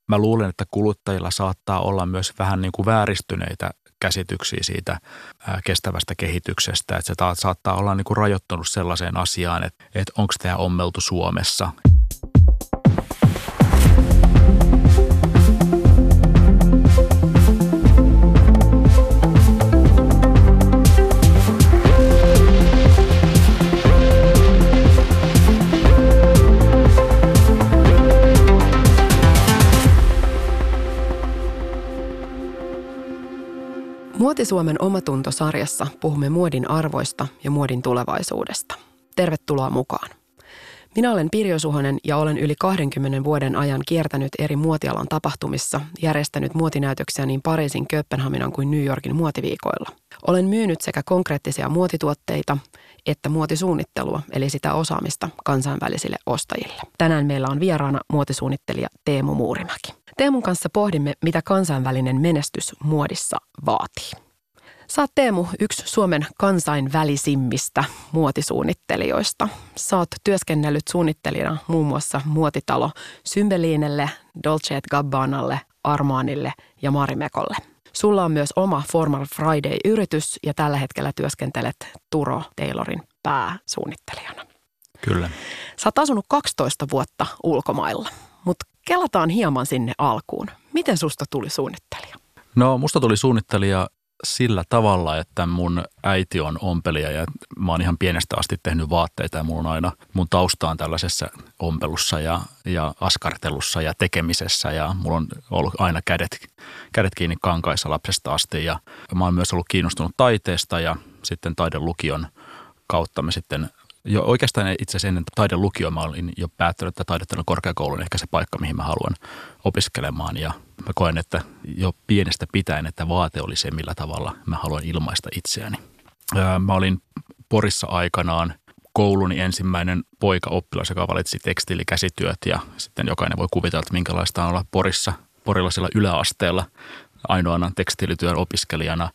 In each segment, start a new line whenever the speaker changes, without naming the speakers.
mä luulen, että kuluttajilla saattaa olla myös vähän niin kuin vääristyneitä käsityksiä siitä kestävästä kehityksestä, että se saattaa olla niin kuin rajoittunut sellaiseen asiaan, että onko tämä ommeltu Suomessa.
Muoti Suomen Omatunto-sarjassa puhumme muodin arvoista ja muodin tulevaisuudesta. Tervetuloa mukaan. Minä olen Pirjo Suhonen ja olen yli 20 vuoden ajan kiertänyt eri muotialan tapahtumissa, järjestänyt muotinäytöksiä niin Pariisin, Kööpenhaminan kuin New Yorkin muotiviikoilla. Olen myynyt sekä konkreettisia muotituotteita että muotisuunnittelua, eli sitä osaamista kansainvälisille ostajille. Tänään meillä on vieraana muotisuunnittelija Teemu Muurimäki. Teemun kanssa pohdimme, mitä kansainvälinen menestys muodissa vaatii. Sä oot, Teemu, yksi Suomen kansainvälisimmistä muotisuunnittelijoista. Sä oot työskennellyt suunnittelijana muun muassa muotitalo Cymbelinelle, Dolce & Gabbanalle, Armanille ja Marimekolle. Sulla on myös oma Formal Friday-yritys ja tällä hetkellä työskentelet Turo Taylorin pääsuunnittelijana.
Kyllä.
Sä oot asunut 12 vuotta ulkomailla, mutta kelataan hieman sinne alkuun. Miten susta tuli suunnittelija?
No, musta tuli suunnittelija sillä tavalla, että mun äiti on ompelija ja mä oon ihan pienestä asti tehnyt vaatteita ja mulla on aina mun taustaan tällaisessa ompelussa ja askartelussa ja tekemisessä ja mulla on ollut aina kädet kiinni kankaissa lapsesta asti ja mä oon myös ollut kiinnostunut taiteesta ja sitten taidelukion kautta me sitten jo oikeastaan itse asiassa ennen taidelukioon mä olin jo päättänyt, että taidettelun korkeakoulu on ehkä se paikka, mihin mä haluan opiskelemaan. Ja mä koen, että jo pienestä pitäen, että vaate oli se, millä tavalla mä haluan ilmaista itseäni. Mä olin Porissa aikanaan kouluni ensimmäinen poika-oppilas, joka valitsi tekstiilikäsityöt. Ja sitten jokainen voi kuvitella, että minkälaista on olla porilaisella yläasteella ainoana tekstiilityön opiskelijana.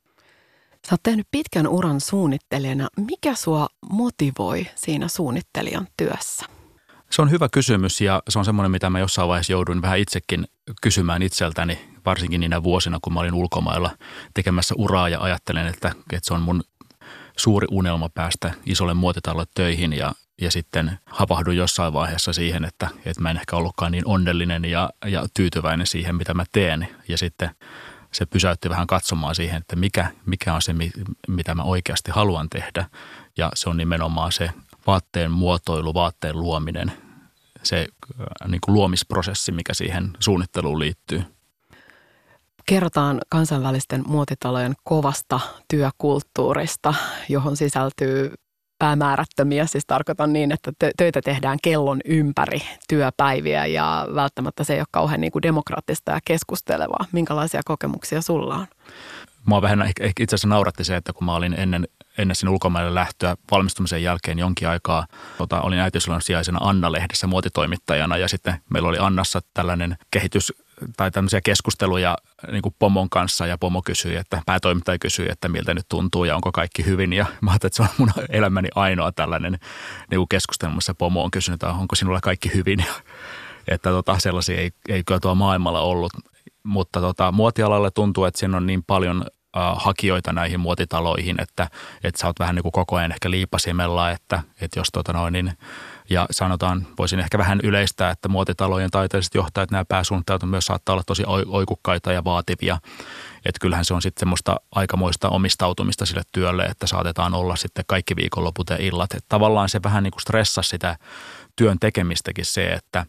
Sä oot tehnyt pitkän uran suunnittelijana. Mikä sua motivoi siinä suunnittelijan työssä?
Se on hyvä kysymys ja se on semmoinen, mitä mä jossain vaiheessa jouduin vähän itsekin kysymään itseltäni, varsinkin niinä vuosina, kun mä olin ulkomailla tekemässä uraa ja ajattelen, että se on mun suuri unelma päästä isolle muotitalolle töihin ja sitten havahduin jossain vaiheessa siihen, että mä en ehkä ollutkaan niin onnellinen ja tyytyväinen siihen, mitä mä teen ja sitten se pysäytti vähän katsomaan siihen, että mikä on se, mitä mä oikeasti haluan tehdä. Ja se on nimenomaan se vaatteen muotoilu, vaatteen luominen, se niin kuin luomisprosessi, mikä siihen suunnitteluun liittyy.
Kerrotaan kansainvälisten muotitalojen kovasta työkulttuurista, johon sisältyy päämäärättömiä, siis tarkoitan niin, että töitä tehdään kellon ympäri työpäiviä ja välttämättä se ei ole kauhean niin kuin demokraattista ja keskustelevaa. Minkälaisia kokemuksia sulla on?
Mua vähän itse asiassa nauratti se, että kun mä olin ennen sinne ulkomaille lähtöä valmistumisen jälkeen jonkin aikaa, olin äitiysloman sijaisena Anna-lehdessä muotitoimittajana ja sitten meillä oli Annassa tällainen tai tämmöisiä keskusteluja niin kuin pomon kanssa ja pomo kysyi, että päätoimittaja kysyi, että miltä nyt tuntuu ja onko kaikki hyvin ja mä ajattelin, että se on mun elämäni ainoa tällainen niin kuin keskustelu, missä pomo on kysynyt, että onko sinulla kaikki hyvin ja että sellaisia ei kyllä tuolla maailmalla ollut, mutta muotialalle tuntuu, että siinä on niin paljon hakijoita näihin muotitaloihin, että sä oot vähän niin kuin koko ajan ehkä liipasimella, että jos ja sanotaan, voisin ehkä vähän yleistää, että muotitalojen taiteelliset johtajat, nämä pääsuunnittajat myös saattaa olla tosi oikukkaita ja vaativia. Että kyllähän se on sitten semmoista aikamoista omistautumista sille työlle, että saatetaan olla sitten kaikki viikonloput ja illat. Että tavallaan se vähän niin kuin stressasi sitä työn tekemistäkin se, että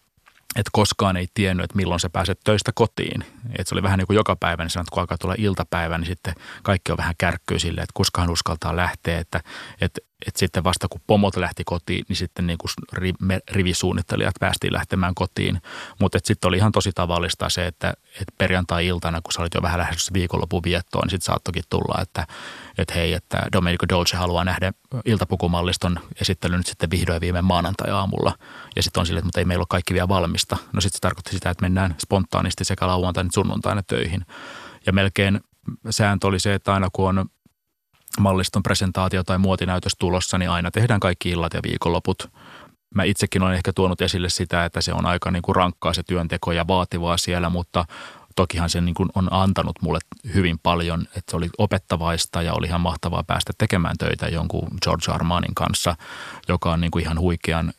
koskaan ei tiennyt, että milloin sä pääset töistä kotiin. Että se oli vähän niin kuin joka päivä, niin sanot, kun alkaa tulla iltapäivä, niin sitten kaikki on vähän kärkkyy silleen, että koskahan uskaltaa lähteä. Että sitten vasta kun pomot lähti kotiin, niin sitten niin kuin rivisuunnittelijat päästiin lähtemään kotiin. Mutta sitten oli ihan tosi tavallista se, että perjantai-iltana, kun sä olit jo vähän lähdössä viikonlopun viettoon, niin sitten saattokin tulla, että hei, että Domenico Dolce haluaa nähdä iltapukumalliston esittelyn nyt sitten vihdoin viime maanantai-aamulla. Ja sitten on silleen, että ei meillä ole kaikki vielä valmista. No sitten se tarkoitti sitä, että mennään spontaanisti sekä lauantaina että sunnuntaina töihin. Ja melkein sääntö oli se, että aina kun on malliston presentaatio tai muotinäytös tulossa, niin aina tehdään kaikki illat ja viikonloput. mä itsekin olen ehkä tuonut esille sitä, että se on aika niin kuin rankkaa se työnteko ja vaativaa siellä, mutta tokihan se niin kuin on antanut mulle hyvin paljon, että se oli opettavaista ja oli ihan mahtavaa päästä tekemään töitä jonkun George Armanin kanssa, joka on niin kuin ihan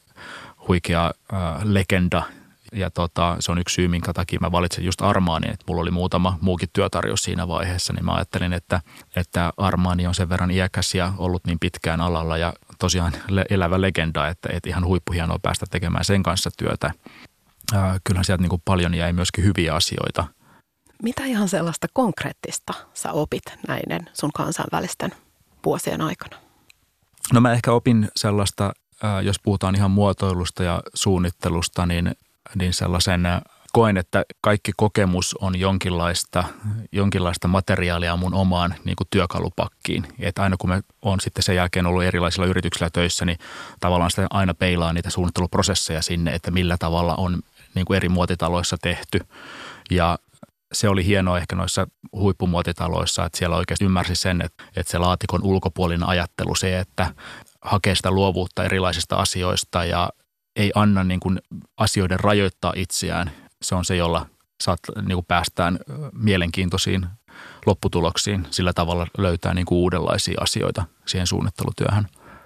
huikea legenda. Ja se on yksi syy, minkä takia mä valitsin just Armanin, että mulla oli muutama muukin työtarjous siinä vaiheessa, niin mä ajattelin, että Armani on sen verran iäkäs ja ollut niin pitkään alalla ja tosiaan elävä legenda, että ihan huippuhienoa päästä tekemään sen kanssa työtä. Kyllähän sieltä niin kuin paljon jäi myöskin hyviä asioita.
Mitä ihan sellaista konkreettista sä opit näiden sun kansainvälisten vuosien aikana?
No mä ehkä opin sellaista, jos puhutaan ihan muotoilusta ja suunnittelusta, niin sellaisen koen, että kaikki kokemus on jonkinlaista materiaalia mun omaan niin kuin työkalupakkiin. Että aina kun mä oon sitten sen jälkeen ollut erilaisilla yrityksillä töissä, niin tavallaan sitä aina peilaa niitä suunnitteluprosesseja sinne, että millä tavalla on niin kuin eri muotitaloissa tehty. Ja se oli hienoa ehkä noissa huippumuotitaloissa, että siellä oikeasti ymmärsi sen, että se laatikon ulkopuolinen ajattelu, se, että hakee sitä luovuutta erilaisista asioista ja ei anna niin kuin asioiden rajoittaa itseään. Se on se, jolla niin kuin päästään mielenkiintoisiin lopputuloksiin. Sillä tavalla löytää niin kuin uudenlaisia asioita siihen suunnittelutyöhön.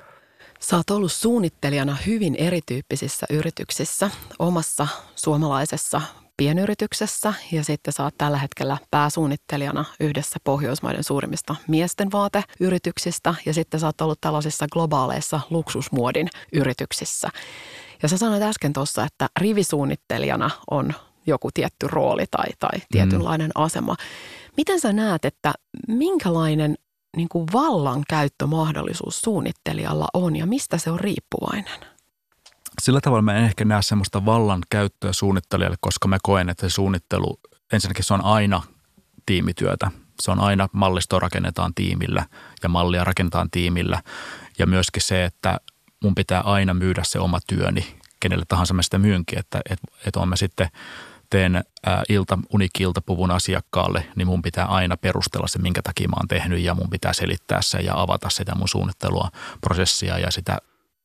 Sä oot ollut suunnittelijana hyvin erityyppisissä yrityksissä, omassa suomalaisessa pienyrityksessä ja sitten sä oot tällä hetkellä pääsuunnittelijana yhdessä Pohjoismaiden suurimmista miesten vaateyrityksistä ja sitten sä oot ollut tällaisissa globaaleissa luksusmuodin yrityksissä. Ja sä sanoit äsken tuossa, että rivisuunnittelijana on joku tietty rooli tai tietynlainen asema. Miten sä näet, että minkälainen niin kuin vallankäyttömahdollisuus suunnittelijalla on ja mistä se on riippuvainen?
Sillä tavalla mä en ehkä näe semmoista vallankäyttöä suunnittelijalle, koska mä koen, että se suunnittelu, ensinnäkin se on aina tiimityötä. Se on aina mallistoa rakennetaan tiimillä ja mallia rakennetaan tiimillä ja myöskin se, että mun pitää aina myydä se oma työni, kenelle tahansa mä sitä myynkin, että on mä sitten teen uniikki-iltapuvun asiakkaalle, niin mun pitää aina perustella se, minkä takia mä oon tehnyt ja mun pitää selittää se ja avata sitä mun suunnittelua, prosessia ja sitä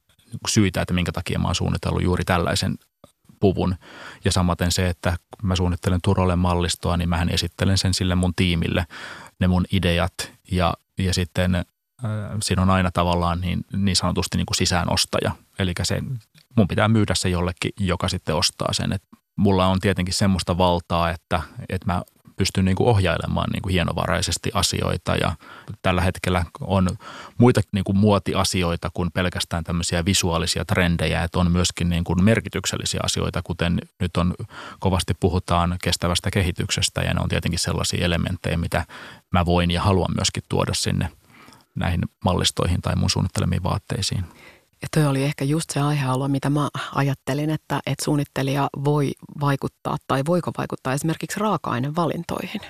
syitä, että minkä takia mä oon suunnitellut juuri tällaisen puvun. Ja samaten se, että kun mä suunnittelen Turolle mallistoa, niin mähän esittelen sen sille mun tiimille, ne mun ideat ja sitten siinä on aina tavallaan niin sanotusti niin kuin sisäänostaja. Eli mun pitää myydä se jollekin, joka sitten ostaa sen. Et mulla on tietenkin semmoista valtaa, että mä pystyn niin kuin ohjailemaan niin kuin hienovaraisesti asioita ja tällä hetkellä on muita niin kuin muotiasioita kuin pelkästään tämmöisiä visuaalisia trendejä, että on myöskin niin kuin merkityksellisiä asioita, kuten nyt kovasti puhutaan kestävästä kehityksestä ja ne on tietenkin sellaisia elementtejä, mitä mä voin ja haluan myöskin tuoda sinne näihin mallistoihin tai mun suunnittelemiin vaatteisiin.
Ja toi oli ehkä just se aihealue, mitä mä ajattelin, että suunnittelija voi vaikuttaa tai voiko vaikuttaa esimerkiksi raaka-ainevalintoihin.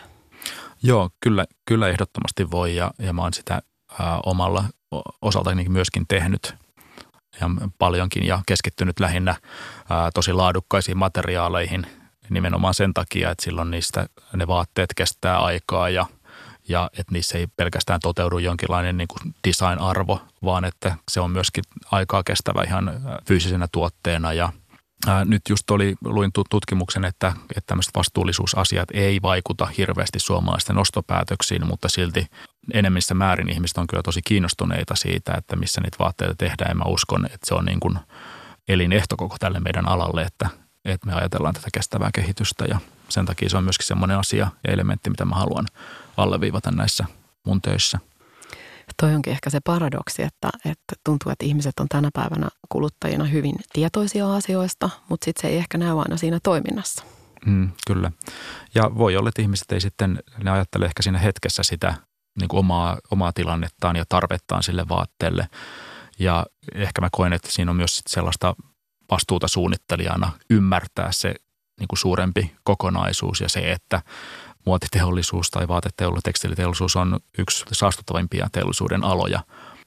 Joo, kyllä ehdottomasti voi ja mä oon sitä omalla osaltani myöskin tehnyt ja paljonkin ja keskittynyt lähinnä tosi laadukkaisiin materiaaleihin nimenomaan sen takia, että silloin ne vaatteet kestää aikaa ja että niissä ei pelkästään toteudu jonkinlainen niin kuin design-arvo, vaan että se on myöskin aikaa kestävä ihan fyysisenä tuotteena. Ja nyt just luin tutkimuksen, että tämmöiset vastuullisuusasiat ei vaikuta hirveästi suomalaisten ostopäätöksiin, mutta silti enemmissä määrin ihmiset on kyllä tosi kiinnostuneita siitä, että missä niitä vaatteita tehdään. Ja mä uskon, että se on niin kuin elinehto koko tälle meidän alalle, että me ajatellaan tätä kestävää kehitystä ja sen takia se on myöskin semmoinen asia ja elementti, mitä mä haluan alleviivata näissä mun töissä.
Toi onkin ehkä se paradoksi, että tuntuu, että ihmiset on tänä päivänä kuluttajina hyvin tietoisia asioista, mutta sitten se ei ehkä näy aina siinä toiminnassa.
Kyllä. Ja voi olla, että ihmiset ei sitten, ne ajattele ehkä siinä hetkessä sitä niin kuin omaa tilannettaan ja tarvettaan sille vaatteelle. Ja ehkä mä koen, että siinä on myös sellaista vastuuta suunnittelijana ymmärtää se niin kuin suurempi kokonaisuus ja se, että muotiteollisuus tai vaateteollisuus, tekstiiliteollisuus on yksi saastuttavimpia teollisuuden aloja.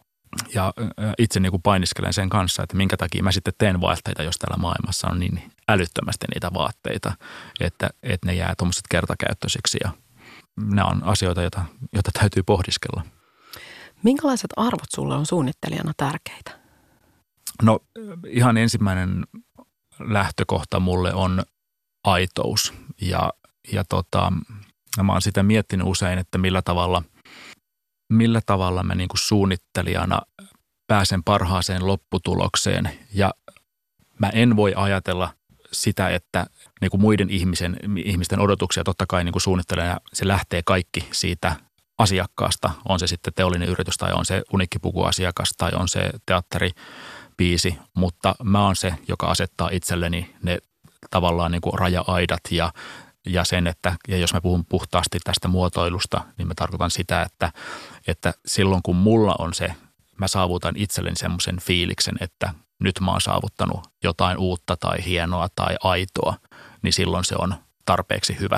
Ja itse niin kuin painiskelen sen kanssa, että minkä takia mä sitten teen vaatteita, jos täällä maailmassa on niin älyttömästi niitä vaatteita, että ne jää tuommoiset kertakäyttöisiksi. Ja nämä on asioita, joita täytyy pohdiskella.
Minkälaiset arvot sulle on suunnittelijana tärkeitä?
No ihan ensimmäinen lähtökohta mulle on aitous ja mä oon sitä miettinyt usein, että millä tavalla mä niin kuin suunnittelijana pääsen parhaaseen lopputulokseen ja mä en voi ajatella sitä, että niin kuin muiden ihmisten odotuksia totta kai niin kuin suunnittelijana se lähtee kaikki siitä asiakkaasta, on se sitten teollinen yritys tai on se uniikkipukuasiakas tai on se teatteribiisi, mutta mä oon se, joka asettaa itselleni ne tavallaan niin kuin raja-aidat ja sen, että ja jos mä puhun puhtaasti tästä muotoilusta, niin mä tarkoitan sitä, että silloin kun mulla on se, mä saavutan itselleni semmoisen fiiliksen, että nyt mä oon saavuttanut jotain uutta tai hienoa tai aitoa, niin silloin se on tarpeeksi hyvä.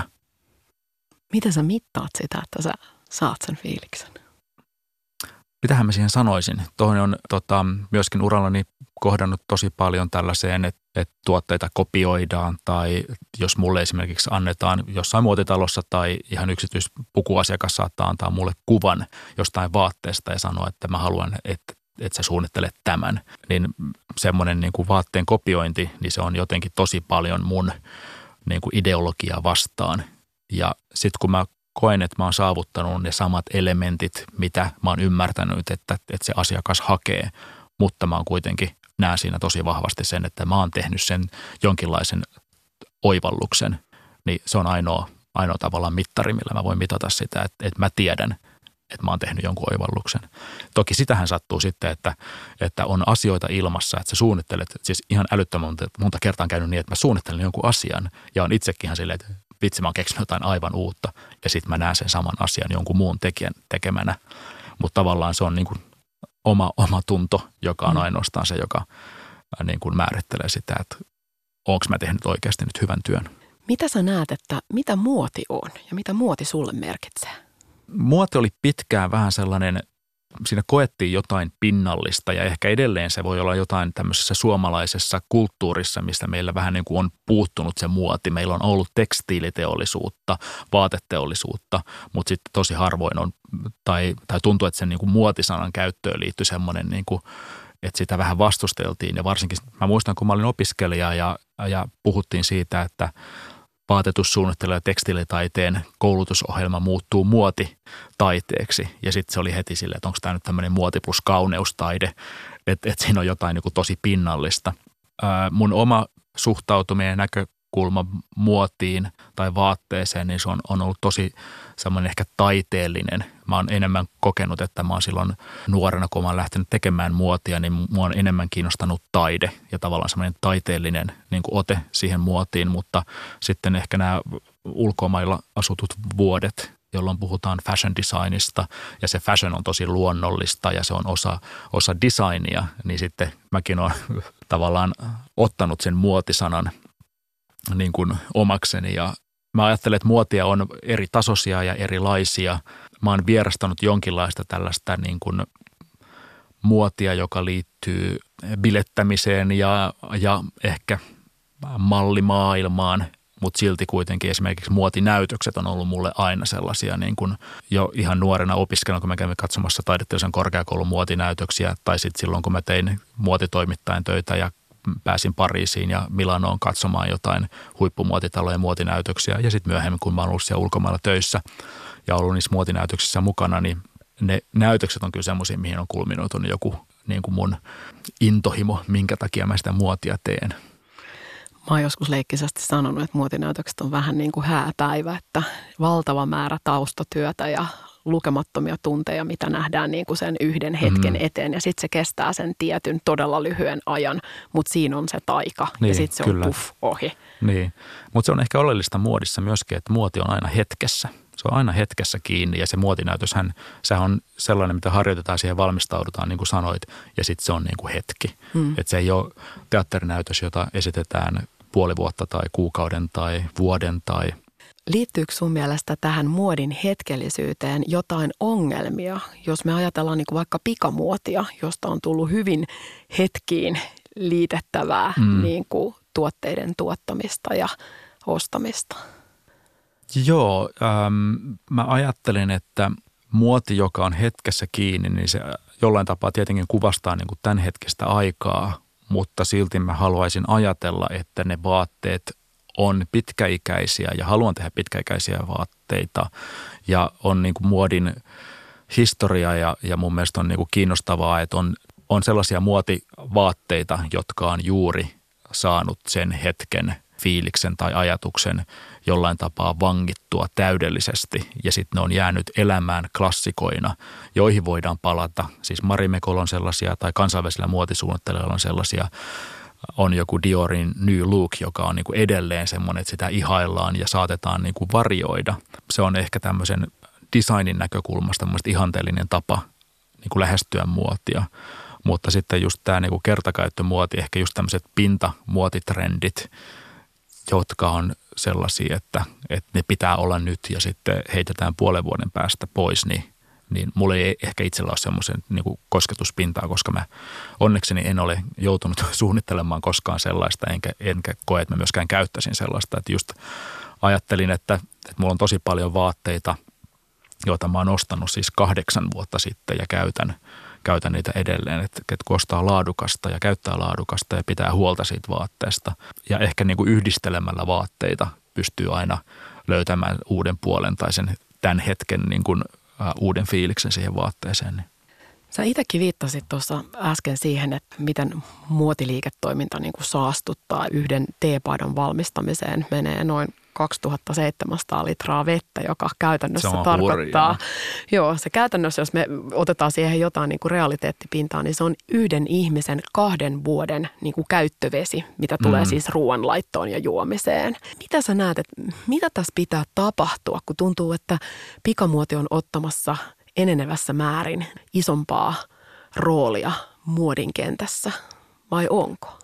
Miten sä mittaat sitä, että sä saat sen fiiliksen?
Mitähän mä siihen sanoisin? Tuohon on myöskin urallani kohdannut tosi paljon tällaiseen, että tuotteita kopioidaan tai jos mulle esimerkiksi annetaan jossain muotitalossa tai ihan yksityispukuasiakas saattaa antaa mulle kuvan jostain vaatteesta ja sanoa, että mä haluan, että sä suunnittelet tämän. Niin semmoinen niin kuin vaatteen kopiointi, niin se on jotenkin tosi paljon mun niin kuin ideologiaa vastaan. Ja sitten kun mä koen, että mä oon saavuttanut ne samat elementit, mitä mä oon ymmärtänyt, että se asiakas hakee, mutta mä oon kuitenkin näen siinä tosi vahvasti sen, että mä oon tehnyt sen jonkinlaisen oivalluksen, niin se on ainoa tavallaan mittari, millä mä voin mitata sitä, että mä tiedän, että mä oon tehnyt jonkun oivalluksen. Toki sitähän sattuu sitten, että on asioita ilmassa, että sä suunnittelet, siis ihan älyttömän monta kertaa on käynyt niin, että mä suunnittelen jonkun asian ja on itsekin ihan silleen, että vitsi mä oon keksinyt jotain aivan uutta ja sitten mä näen sen saman asian jonkun muun tekijän tekemänä, mutta tavallaan se on niin kuin oma tunto, joka on ainoastaan se, joka niin kuin määrittelee sitä, että onko mä tehnyt oikeasti nyt hyvän työn.
Mitä sä näet, että mitä muoti on ja mitä muoti sulle merkitsee?
Muoti oli pitkään vähän sellainen, siinä koettiin jotain pinnallista ja ehkä edelleen se voi olla jotain tämmöisessä suomalaisessa kulttuurissa, mistä meillä vähän niin kuin on puuttunut se muoti. Meillä on ollut tekstiiliteollisuutta, vaateteollisuutta, mutta sitten tosi harvoin on, tai tuntuu, että sen niin kuin muotisanan käyttöön liittyy semmoinen, niin kuin, että sitä vähän vastusteltiin. Ja varsinkin mä muistan, kun mä olin opiskelija ja puhuttiin siitä, että vaatetussuunnittelu ja tekstiilitaiteen koulutusohjelma muuttuu muotitaiteeksi. Ja sitten se oli heti silleen, että onko tämä nyt tämmöinen muoti plus kauneustaide, että siinä on jotain niin kuin tosi pinnallista. Mun oma suhtautuminen ja näkökulma muotiin tai vaatteeseen, niin se on ollut tosi semmoinen ehkä taiteellinen. Mä oon enemmän kokenut, että mä oon silloin nuorena, kun mä oon lähtenyt tekemään muotia, niin mua on enemmän kiinnostanut taide ja tavallaan semmoinen taiteellinen niin kuin ote siihen muotiin, mutta sitten ehkä nämä ulkomailla asutut vuodet, jolloin puhutaan fashion designista ja se fashion on tosi luonnollista ja se on osa designia, niin sitten mäkin olen tavallaan ottanut sen muotisanan niin kuin omakseni ja mä ajattelen, että muotia on eri tasoisia ja erilaisia. Mä oon vierastanut jonkinlaista tällaista niin kuin muotia, joka liittyy bilettämiseen ja ehkä mallimaailmaan, mutta silti kuitenkin esimerkiksi muotinäytökset on ollut mulle aina sellaisia niin kuin jo ihan nuorena opiskelijana, kun mä kävin katsomassa taideteollisen korkeakoulun muotinäytöksiä tai sitten silloin, kun mä tein muotitoimittajan töitä ja pääsin Pariisiin ja Milanoon katsomaan jotain huippumuotitalojen muotinäytöksiä ja sitten myöhemmin, kun mä oon ollut siellä ulkomailla töissä ja ollut niissä muotinäytöksissä mukana, niin ne näytökset on kyllä semmoisia, mihin on kulminoitunut joku niin kuin mun intohimo, minkä takia mä sitä muotia teen.
Mä oon joskus leikkisesti sanonut, että muotinäytökset on vähän niin kuin hääpäivä, että valtava määrä taustatyötä ja lukemattomia tunteja, mitä nähdään niin kuin sen yhden hetken eteen. Ja sitten se kestää sen tietyn todella lyhyen ajan, mutta siinä on se taika niin, ja sitten se on puff ohi.
Niin, mutta se on ehkä oleellista muodissa myöskin, että muoti on aina hetkessä. Se on aina hetkessä kiinni ja se muotinäytöshän, se on sellainen, mitä harjoitetaan, siihen valmistaudutaan, niin kuin sanoit, ja sitten se on niin kuin hetki. Että se ei ole teatterinäytös, jota esitetään puoli vuotta tai kuukauden tai vuoden tai...
Liittyykö sun mielestä tähän muodin hetkellisyyteen jotain ongelmia, jos me ajatellaan niin kuin vaikka pikamuotia, josta on tullut hyvin hetkiin liitettävää niin kuin tuotteiden tuottamista ja ostamista?
Joo, mä ajattelen, että muoti, joka on hetkessä kiinni, niin se jollain tapaa tietenkin kuvastaa niin kuin tämän hetkestä aikaa, mutta silti mä haluaisin ajatella, että ne vaatteet on pitkäikäisiä ja haluan tehdä pitkäikäisiä vaatteita ja on niin kuin muodin historia ja mun mielestä on niin kuin kiinnostavaa, että on sellaisia muotivaatteita, jotka on juuri saanut sen hetken fiiliksen tai ajatuksen jollain tapaa vangittua täydellisesti ja sitten ne on jäänyt elämään klassikoina, joihin voidaan palata. Siis Marimekolla on sellaisia tai kansainvälisillä muotisuunnittelijoilla on sellaisia. On joku Diorin New Look, joka on niin kuin edelleen semmoinen, että sitä ihaillaan ja saatetaan niin kuin varjoida. Se on ehkä tämmöisen designin näkökulmasta mun ihanteellinen tapa niin kuin lähestyä muotia. Mutta sitten just tämä niin kuin kertakäyttömuoti, ehkä just tämmöiset pintamuotitrendit, jotka on sellaisia, että ne pitää olla nyt ja sitten heitetään puolen vuoden päästä pois, niin mulla ei ehkä itsellä ole semmoisen niin kuin kosketuspintaa, koska mä onnekseni en ole joutunut suunnittelemaan koskaan sellaista, enkä koe, että mä myöskään käyttäisin sellaista. Että just ajattelin, että mulla on tosi paljon vaatteita, joita mä oon ostanut siis 8 vuotta sitten ja käytän niitä edelleen, että kun ostaa laadukasta ja käyttää laadukasta ja pitää huolta siitä vaatteesta. Ja ehkä niin kuin yhdistelemällä vaatteita pystyy aina löytämään uuden puolen tai sen tämän hetken niin kuin uuden fiiliksen siihen vaatteeseen.
Sä itsekin viittasit tuossa äsken siihen, että miten muotiliiketoiminta niin kuin saastuttaa. Yhden teepaidan valmistamiseen menee noin 2700 litraa vettä, joka käytännössä tarkoittaa. Joo, se käytännössä, jos me otetaan siihen jotain niin kuin realiteettipintaa, niin se on yhden ihmisen 2 vuoden niin kuin käyttövesi, mitä tulee siis ruoanlaittoon ja juomiseen. Mitä sä näet, että mitä tässä pitää tapahtua, kun tuntuu, että pikamuoti on ottamassa enenevässä määrin isompaa roolia muodin kentässä, vai onko?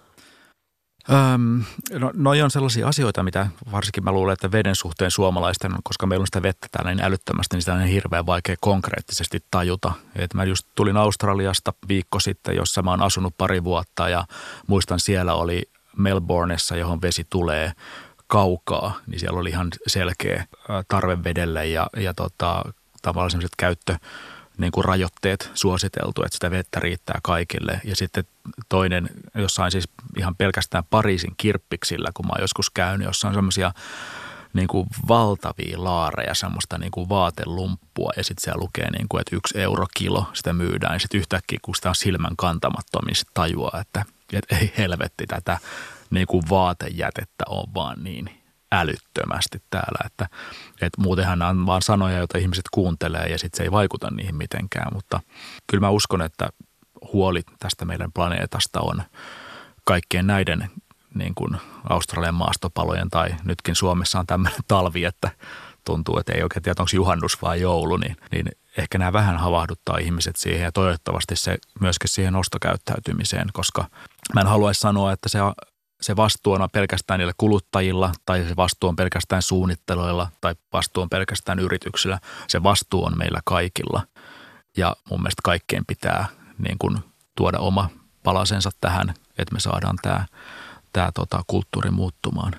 Noi on sellaisia asioita, mitä varsinkin mä luulen, että veden suhteen suomalaisten, koska meillä on sitä vettä täällä niin älyttömästi, niin sitä on hirveän vaikea konkreettisesti tajuta. Et mä just tulin Australiasta viikko sitten, jossa mä oon asunut 2 vuotta ja muistan siellä oli Melbourneessa, johon vesi tulee kaukaa, niin siellä oli ihan selkeä tarve vedelle ja tavallaan sellaiset niin kuin rajoitteet suositeltu, että sitä vettä riittää kaikille. Ja sitten toinen, jossain siis ihan pelkästään Pariisin kirppiksillä, kun mä oon joskus käynyt, jossa on semmoisia niin kuin valtavia laareja, semmoista niin kuin vaatelumppua ja sitten siellä lukee, niin kuin, että 1 euro kilo sitä myydään. Ja sitten yhtäkkiä, kun sitä on silmän kantamattomia, niin sitten tajuaa, että ei helvetti tätä niin kuin vaatejätettä on vaan niin älyttömästi täällä, että muutenhan on vaan sanoja, joita ihmiset kuuntelee ja sitten se ei vaikuta niihin mitenkään, mutta kyllä mä uskon, että huoli tästä meidän planeetasta on kaikkien näiden niin kuin Australian maastopalojen tai nytkin Suomessa on tämmöinen talvi, että tuntuu, että ei oikein tiedä, onko juhannus vai joulu, niin ehkä nämä vähän havahduttaa ihmiset siihen ja toivottavasti se myöskin siihen ostokäyttäytymiseen, koska mä en haluaisi sanoa, että se vastuu on pelkästään niillä kuluttajilla tai se vastuu on pelkästään suunnittelijoilla tai vastuu on pelkästään yrityksillä. Se vastuu on meillä kaikilla ja mun mielestä kaikkeen pitää niin kuin tuoda oma palasensa tähän, että me saadaan tämä kulttuuri muuttumaan.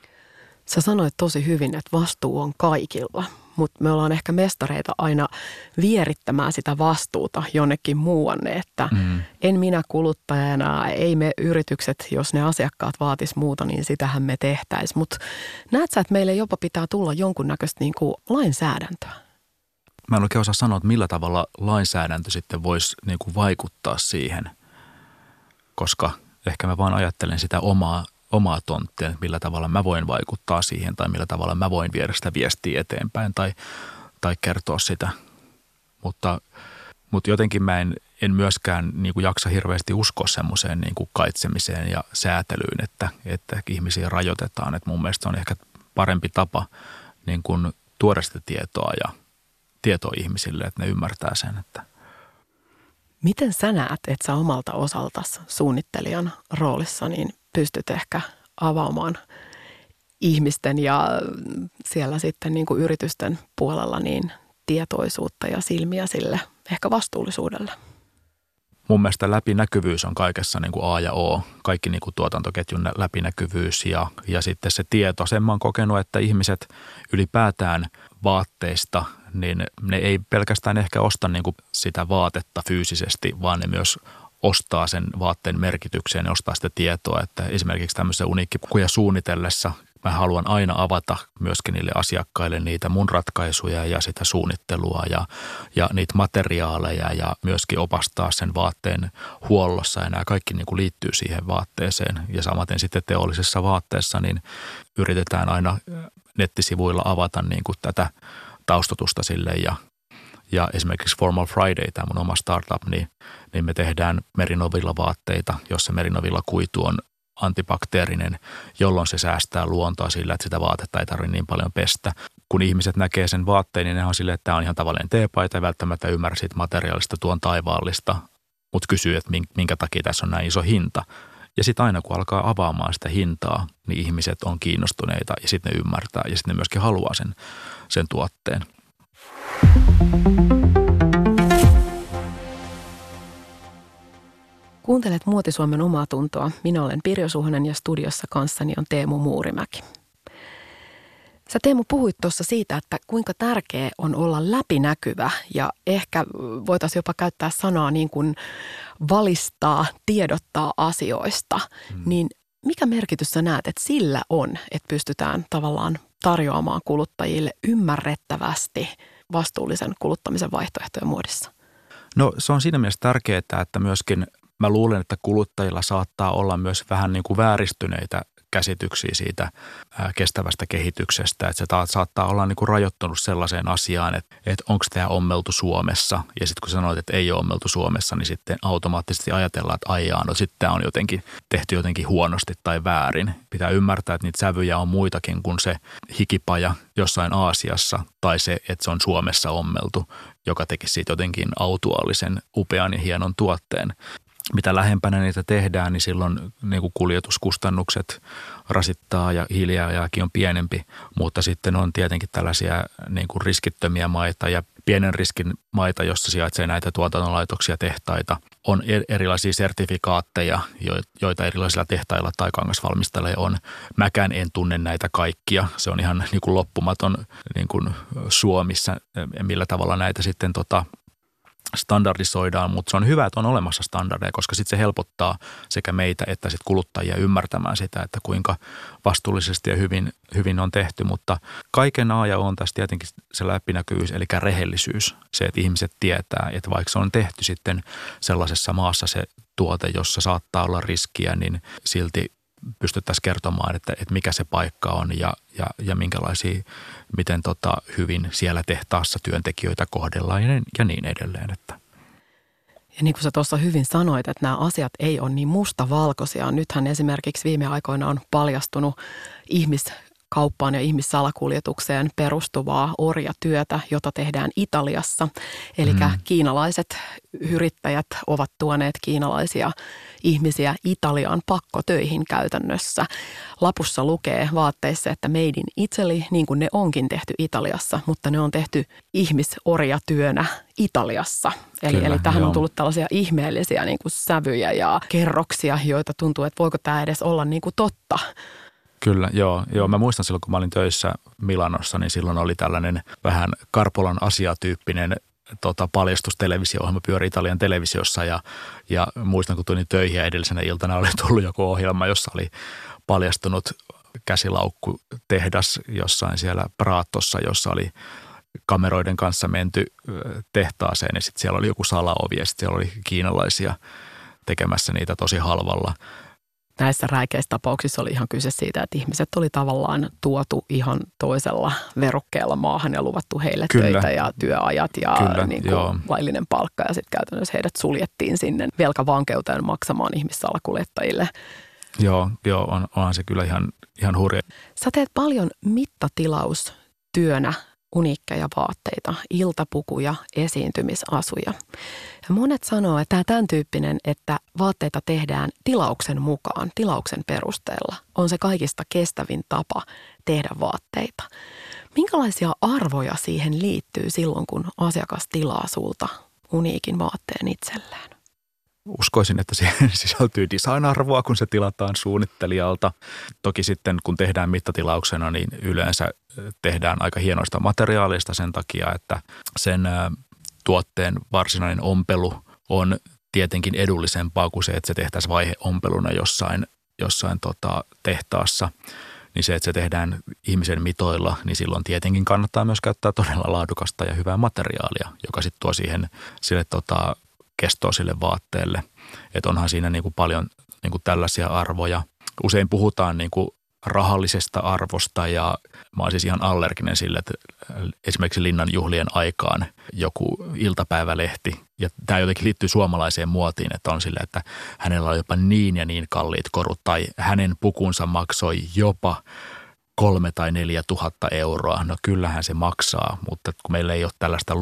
Sä sanoit tosi hyvin, että vastuu on kaikilla, mutta me ollaan ehkä mestareita aina vierittämään sitä vastuuta jonnekin muuanne, että en minä kuluttajana, ei me yritykset, jos ne asiakkaat vaatis muuta, niin sitähän me tehtäisiin. Mutta näet sä, että meille jopa pitää tulla jonkunnäköistä niin kuin lainsäädäntöä?
Mä en oikein osaa sanoa, että millä tavalla lainsäädäntö sitten voisi niin kuin vaikuttaa siihen, koska ehkä mä vaan ajattelen sitä omaa tonttia, millä tavalla mä voin vaikuttaa siihen tai millä tavalla mä voin viedä sitä viestiä eteenpäin tai kertoa sitä. Mutta jotenkin mä en myöskään niin kuin jaksa hirveästi uskoa semmoiseen niin kuin kaitsemiseen ja säätelyyn, että ihmisiä rajoitetaan. Et mun mielestä on ehkä parempi tapa niin kuin tuoda sitä tietoa ihmisille, että ne ymmärtää sen, että
miten sä näet, että sä omalta osaltasi suunnittelijan roolissa niin pystyt ehkä avaamaan ihmisten ja siellä sitten niin kuin yritysten puolella niin tietoisuutta ja silmiä sille ehkä vastuullisuudelle?
Mun mielestä läpinäkyvyys on kaikessa niin kuin A ja O. Kaikki niin kuin tuotantoketjun läpinäkyvyys ja sitten se tieto. Sen mä oon kokenut, että ihmiset ylipäätään vaatteista, niin ne ei pelkästään ehkä osta niin kuin sitä vaatetta fyysisesti, vaan ne myös ostaa sen vaatteen merkitykseen ja ostaa sitä tietoa, että esimerkiksi tämmöisessä uniikkipukuja suunnitellessa mä haluan aina avata myöskin niille asiakkaille niitä mun ratkaisuja ja sitä suunnittelua ja niitä materiaaleja ja myöskin opastaa sen vaatteen huollossa ja nämä kaikki niin kuin liittyy siihen vaatteeseen ja samaten sitten teollisessa vaatteessa niin yritetään aina nettisivuilla avata niin kuin tätä taustatusta sille ja esimerkiksi Formal Friday, tämä mun oma startup, niin me tehdään Merinovilla-vaatteita, jossa Merinovilla-kuitu on antibakteerinen, jolloin se säästää luontoa sillä, että sitä vaatetta ei tarvitse niin paljon pestä. Kun ihmiset näkee sen vaatteen, niin ne on silleen, että tämä on ihan tavallinen teepaita ja välttämättä ymmärrä siitä materiaalista tuon taivaallista, mutta kysyy, että minkä takia tässä on näin iso hinta. Ja sitten aina kun alkaa avaamaan sitä hintaa, niin ihmiset on kiinnostuneita ja sitten ne ymmärtää ja sitten ne myöskin haluaa sen tuotteen.
Kuuntelet Muotisuomen omaa tuntoa. Minä olen Pirjo Suhonen ja studiossa kanssani on Teemu Muurimäki. Sä Teemu puhuit tuossa siitä, että kuinka tärkeä on olla läpinäkyvä ja ehkä voitaisiin jopa käyttää sanaa niin kuin valistaa, tiedottaa asioista. Niin mikä merkitys sä näet, että sillä on, että pystytään tavallaan tarjoamaan kuluttajille ymmärrettävästi vastuullisen kuluttamisen vaihtoehtoja muodissa?
No se on siinä mielessä tärkeää, että myöskin mä luulen, että kuluttajilla saattaa olla myös vähän niin kuin vääristyneitä käsityksiä siitä kestävästä kehityksestä, että se saattaa olla niin kuin rajoittunut sellaiseen asiaan, että onko tämä ommeltu Suomessa ja sitten kun sanoit, että ei ole ommeltu Suomessa, niin sitten automaattisesti ajatellaan, että aijaa, no sitten tämä on tehty jotenkin huonosti tai väärin. Pitää ymmärtää, että niitä sävyjä on muitakin kuin se hikipaja jossain Aasiassa tai se, että se on Suomessa ommeltu, joka tekisi siitä jotenkin autuaallisen, upean ja hienon tuotteen. Mitä lähempänä niitä tehdään, niin silloin niin kuin kuljetuskustannukset rasittaa ja hiilijalanjälki on pienempi, mutta sitten on tietenkin tällaisia niin kuin riskittömiä maita ja pienen riskin maita, jossa sijaitsee näitä tuotantolaitoksia, tehtaita. On erilaisia sertifikaatteja, joita erilaisilla tehtailla tai kangasvalmistajilla on. Mäkään en tunne näitä kaikkia. Se on ihan niin kuin loppumaton niin kuin Suomessa, millä tavalla näitä sitten standardisoidaan, mutta se on hyvä, että on olemassa standardeja, koska sitten se helpottaa sekä meitä että sitten kuluttajia ymmärtämään sitä, että kuinka vastuullisesti ja hyvin on tehty, mutta kaiken A ja O on tässä tietenkin se läpinäkyvyys, eli rehellisyys, se, että ihmiset tietää, että vaikka se on tehty sitten sellaisessa maassa se tuote, jossa saattaa olla riskiä, niin silti pystyttäisiin kertomaan, että mikä se paikka on ja miten hyvin siellä tehtaassa työntekijöitä kohdellaan ja niin edelleen.
Ja niin kuin sä tuossa hyvin sanoit, että nämä asiat ei ole niin mustavalkoisia. Nythän esimerkiksi viime aikoina on paljastunut ihmiskauppaan ja ihmissalakuljetukseen perustuvaa orjatyötä, jota tehdään Italiassa. Eli kiinalaiset yrittäjät ovat tuoneet kiinalaisia ihmisiä Italiaan pakkotöihin käytännössä. Lapussa lukee vaatteissa, että made in Italy, niin kuin ne onkin tehty Italiassa, mutta ne on tehty ihmisorjatyönä Italiassa. Eli tähän on tullut tällaisia ihmeellisiä niin kuin sävyjä ja kerroksia, joita tuntuu, että voiko tämä edes olla niin kuin totta.
Kyllä, joo. Mä muistan silloin, kun mä olin töissä Milanossa, niin silloin oli tällainen vähän Karpolan asiatyyppinen paljastustelevisio-ohjelma pyöri Italian televisiossa ja muistan, kun tulin töihin ja edellisenä iltana oli tullut joku ohjelma, jossa oli paljastunut käsilaukkutehdas jossain siellä Pratossa, jossa oli kameroiden kanssa menty tehtaaseen ja sitten siellä oli joku salaovi ja sitten siellä oli kiinalaisia tekemässä niitä tosi halvalla.
Näissä räikeissä tapauksissa oli ihan kyse siitä, että ihmiset oli tavallaan tuotu ihan toisella verukkeella maahan ja luvattu heille töitä ja työajat ja laillinen palkka. Ja sitten käytännössä heidät suljettiin sinne velkavankeuteen maksamaan ihmissalakuljettajille.
Joo, onhan se kyllä ihan hurja.
Sä teet paljon mittatilaustyönä uniikkeja vaatteita, iltapukuja, esiintymisasuja. Ja monet sanoo, että tämän tyyppinen, että vaatteita tehdään tilauksen mukaan, tilauksen perusteella, on se kaikista kestävin tapa tehdä vaatteita. Minkälaisia arvoja siihen liittyy silloin, kun asiakas tilaa sulta uniikin vaatteen itselleen?
Uskoisin, että siihen sisältyy design-arvoa, kun se tilataan suunnittelijalta. Toki sitten, kun tehdään mittatilauksena, niin yleensä tehdään aika hienoista materiaalista sen takia, että sen tuotteen varsinainen ompelu on tietenkin edullisempaa kuin se, että se tehtäisiin vaiheompeluna jossain tehtaassa. Niin se, että se tehdään ihmisen mitoilla, niin silloin tietenkin kannattaa myös käyttää todella laadukasta ja hyvää materiaalia, joka sitten tuo sille kestoa sille vaatteelle. Että onhan siinä niin kuin paljon niin kuin tällaisia arvoja. Usein puhutaan niin kuin rahallisesta arvosta ja mä oon siis ihan allerginen sille, että esimerkiksi Linnan juhlien aikaan joku iltapäivälehti, ja tämä jotenkin liittyy suomalaiseen muotiin, että on sille, että hänellä on jopa niin ja niin kalliit korut, tai hänen pukunsa maksoi jopa 3 tai 4 tuhatta euroa. No kyllähän se maksaa, mutta kun meillä ei ole tällaista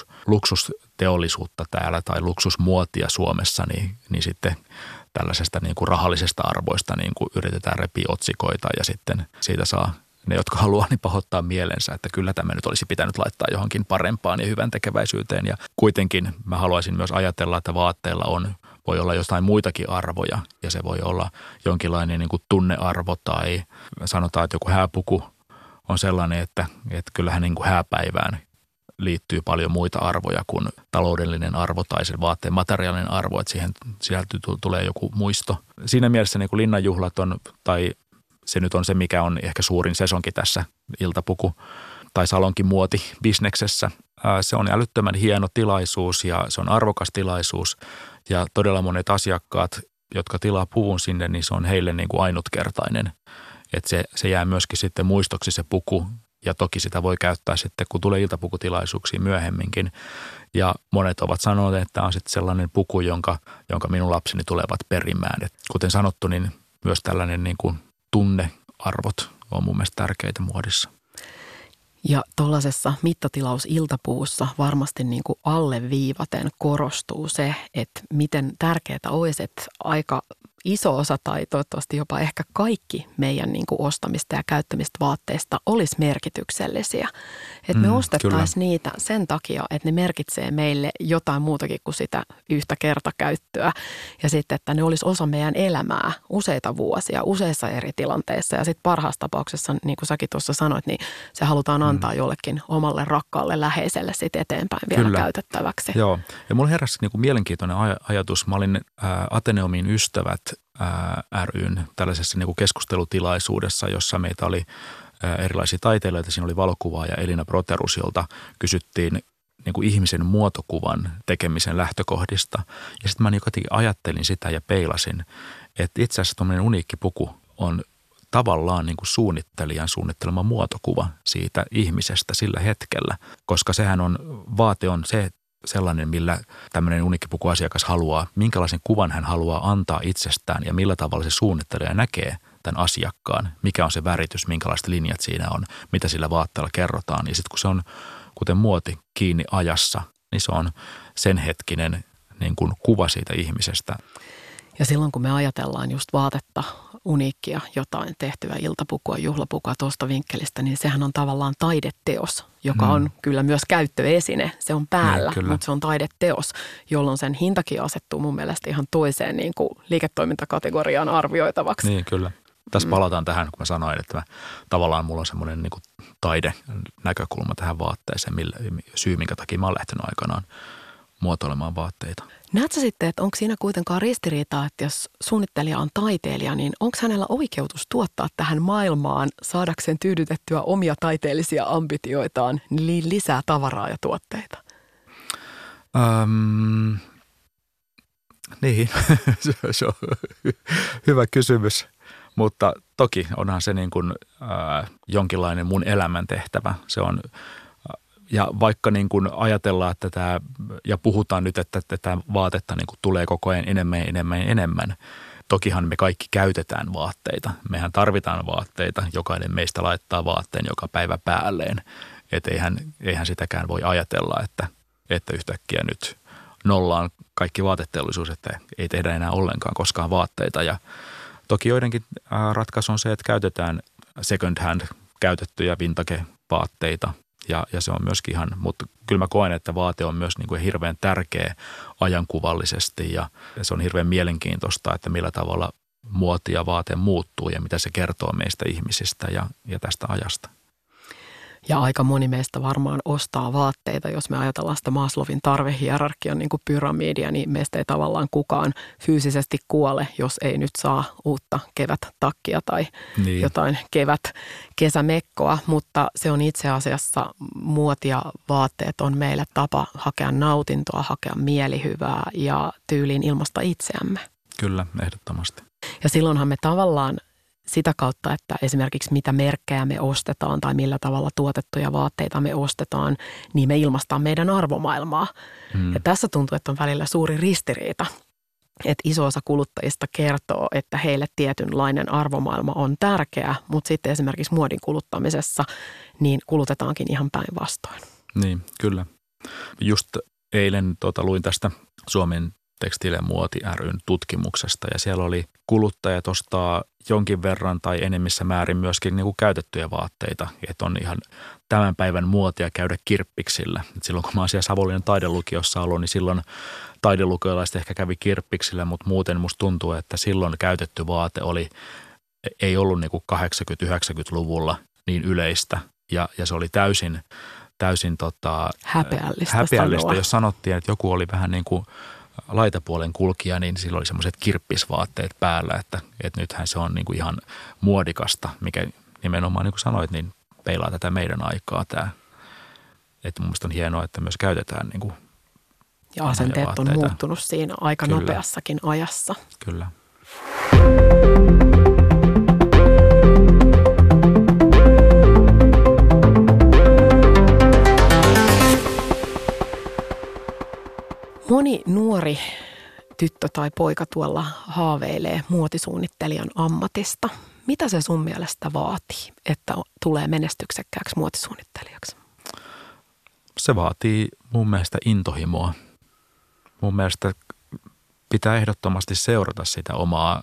luksusteollisuutta täällä tai luksusmuotia Suomessa, niin sitten tällaisesta niin kuin rahallisesta arvoista niin kuin yritetään repiä otsikoita ja sitten siitä saa ne, jotka haluaa, niin pahoittaa mielensä, että kyllä tämä nyt olisi pitänyt laittaa johonkin parempaan ja hyvän tekeväisyyteen. Ja kuitenkin mä haluaisin myös ajatella, että vaatteella voi olla jotain muitakin arvoja ja se voi olla jonkinlainen niin kuin tunnearvo tai sanotaan, että joku hääpuku on sellainen, että kyllähän niin kuin hääpäivään liittyy paljon muita arvoja kuin taloudellinen arvo tai sen vaatteen materiaalinen arvo, että siihen tulee joku muisto. Siinä mielessä niin kuin linnanjuhlat on, tai se nyt on se, mikä on ehkä suurin sesonki tässä iltapuku- tai salonkimuoti bisneksessä. Se on älyttömän hieno tilaisuus ja se on arvokas tilaisuus ja todella monet asiakkaat, jotka tilaa puvun sinne, niin se on heille niin kuin ainutkertainen. Että se jää myöskin sitten muistoksi se puku. Ja toki sitä voi käyttää sitten, kun tulee iltapukutilaisuuksia myöhemminkin. Ja monet ovat sanoneet, että tämä on sitten sellainen puku, jonka minun lapseni tulevat perimään. Et kuten sanottu, niin myös tällainen niin kuin tunnearvot on mun mielestä tärkeitä muodissa.
Ja tuollaisessa mittatilausiltapuussa varmasti niin kuin alleviivaten korostuu se, että miten tärkeää olisi, että aika iso osa tai toivottavasti jopa ehkä kaikki meidän niin kuin ostamista ja käyttämistä vaatteista olisi merkityksellisiä. Että me ostettaisiin niitä sen takia, että ne merkitsee meille jotain muutakin kuin sitä yhtä kertakäyttöä. Ja sitten, että ne olisi osa meidän elämää useita vuosia, useissa eri tilanteissa. Ja sitten parhaassa tapauksessa, niin kuin säkin tuossa sanoit, niin se halutaan antaa jollekin omalle rakkaalle läheiselle sitten eteenpäin vielä käytettäväksi.
Joo, ja mulla heräsi niin kuin mielenkiintoinen ajatus. Mä olin Ateneumin ystävät ry:n tällaisessa niin kuin keskustelutilaisuudessa, jossa meitä oli erilaisia taiteilijoita. Siinä oli valokuvaaja Elina Proterus, jolta kysyttiin niin kuin ihmisen muotokuvan tekemisen lähtökohdista. Ja sitten mä niin jotenkin ajattelin sitä ja peilasin, että itse asiassa tuommoinen uniikki puku on tavallaan niin kuin suunnittelijan suunnittelema muotokuva siitä ihmisestä sillä hetkellä, koska vaate on se sellainen, millä tämmöinen uniikkipukuasiakas haluaa, minkälaisen kuvan hän haluaa antaa itsestään ja millä tavalla se suunnittelija näkee tämän asiakkaan, mikä on se väritys, minkälaiset linjat siinä on, mitä sillä vaatteella kerrotaan. Ja sitten kun se on, kuten muoti, kiinni ajassa, niin se on sen hetkinen niin kuin kuva siitä ihmisestä.
Ja silloin kun me ajatellaan just vaatetta, uniikkia, jotain tehtyä iltapukua, juhlapukua tuosta vinkkelistä, niin sehän on tavallaan taideteos, joka on kyllä myös käyttöesine. Se on päällä, mutta se on taideteos, jolloin sen hintakin asettuu mun mielestä ihan toiseen niin kuin liiketoimintakategoriaan arvioitavaksi.
Niin, kyllä. Tässä palataan tähän, kun mä sanoin, että tavallaan mulla on semmoinen niin kuin taidenäkökulma tähän vaatteeseen, syy, minkä takia mä oon lähtenyt aikanaan muotoilemaan vaatteita.
Näetkö sitten, että onko siinä kuitenkaan ristiriitaa, että jos suunnittelija on taiteilija, niin onko hänellä oikeutus tuottaa tähän maailmaan saadakseen tyydytettyä omia taiteellisia ambitioitaan niin lisää tavaraa ja tuotteita?
Niin, se on hyvä kysymys, mutta toki onhan se niin kuin, jonkinlainen mun elämäntehtävä. Se on. Ja vaikka niin kuin ajatellaan, että ja puhutaan nyt, että tätä vaatetta niin kuin tulee koko ajan enemmän. Tokihan me kaikki käytetään vaatteita. Mehän tarvitaan vaatteita. Jokainen meistä laittaa vaatteen joka päivä päälleen. Että eihän sitäkään voi ajatella, että yhtäkkiä nyt nollaan kaikki vaateteollisuus, että ei tehdä enää ollenkaan koskaan vaatteita. Ja toki joidenkin ratkaisu on se, että käytetään second hand käytettyjä vintage-vaatteita. Ja se on myöskin ihan, mutta kyllä mä koen, että vaate on myös niin kuin hirveän tärkeä ajankuvallisesti ja se on hirveän mielenkiintoista, että millä tavalla muoti ja vaate muuttuu ja mitä se kertoo meistä ihmisistä ja tästä ajasta.
Ja aika moni meistä varmaan ostaa vaatteita, jos me ajatellaan sitä Maslowin tarvehierarkian niin kuin pyramidia, niin meistä ei tavallaan kukaan fyysisesti kuole, jos ei nyt saa uutta kevättakkia tai jotain kesämekkoa, mutta se on itse asiassa muoti ja vaatteet on meille tapa hakea nautintoa, hakea mielihyvää ja tyyliin ilmaista itseämme.
Kyllä, ehdottomasti.
Ja silloinhan me tavallaan sitä kautta, että esimerkiksi mitä merkkejä me ostetaan tai millä tavalla tuotettuja vaatteita me ostetaan, niin me ilmaistaan meidän arvomaailmaa. Ja tässä tuntuu, että on välillä suuri ristiriita, että iso osa kuluttajista kertoo, että heille tietynlainen arvomaailma on tärkeä, mutta sitten esimerkiksi muodin kuluttamisessa niin kulutetaankin ihan päinvastoin.
Niin, kyllä. Just eilen luin tästä Suomen tekstiili- ja muoti ry:n tutkimuksesta ja siellä oli kuluttajat ostaa jonkin verran tai enemmissä määrin myöskin niin kuin käytettyjä vaatteita. Että on ihan tämän päivän muotia käydä kirppiksillä. Et silloin kun mä oon siellä Savonlinnan taidelukiossa ollut, niin silloin taidelukiolaiset ehkä kävi kirppiksillä, mutta muuten musta tuntuu, että silloin käytetty vaate ei ollut niin kuin 80-90-luvulla niin yleistä ja se oli täysin häpeällistä, jos sanottiin, että joku oli vähän niin kuin laitapuolen kulkija, niin silloin oli semmoiset kirppisvaatteet päällä, että nythän se on niin kuin ihan muodikasta, mikä nimenomaan niin kuin sanoit, niin peilaa tätä meidän aikaa tämä. Että mun mielestä on hienoa, että myös käytetään niin kuin
ja asenteet on muuttunut siinä aika nopeassakin ajassa.
Kyllä.
Moni nuori tyttö tai poika tuolla haaveilee muotisuunnittelijan ammatista. Mitä se sun mielestä vaatii, että tulee menestyksekkääksi muotisuunnittelijaksi?
Se vaatii mun mielestä intohimoa. Mun mielestä pitää ehdottomasti seurata sitä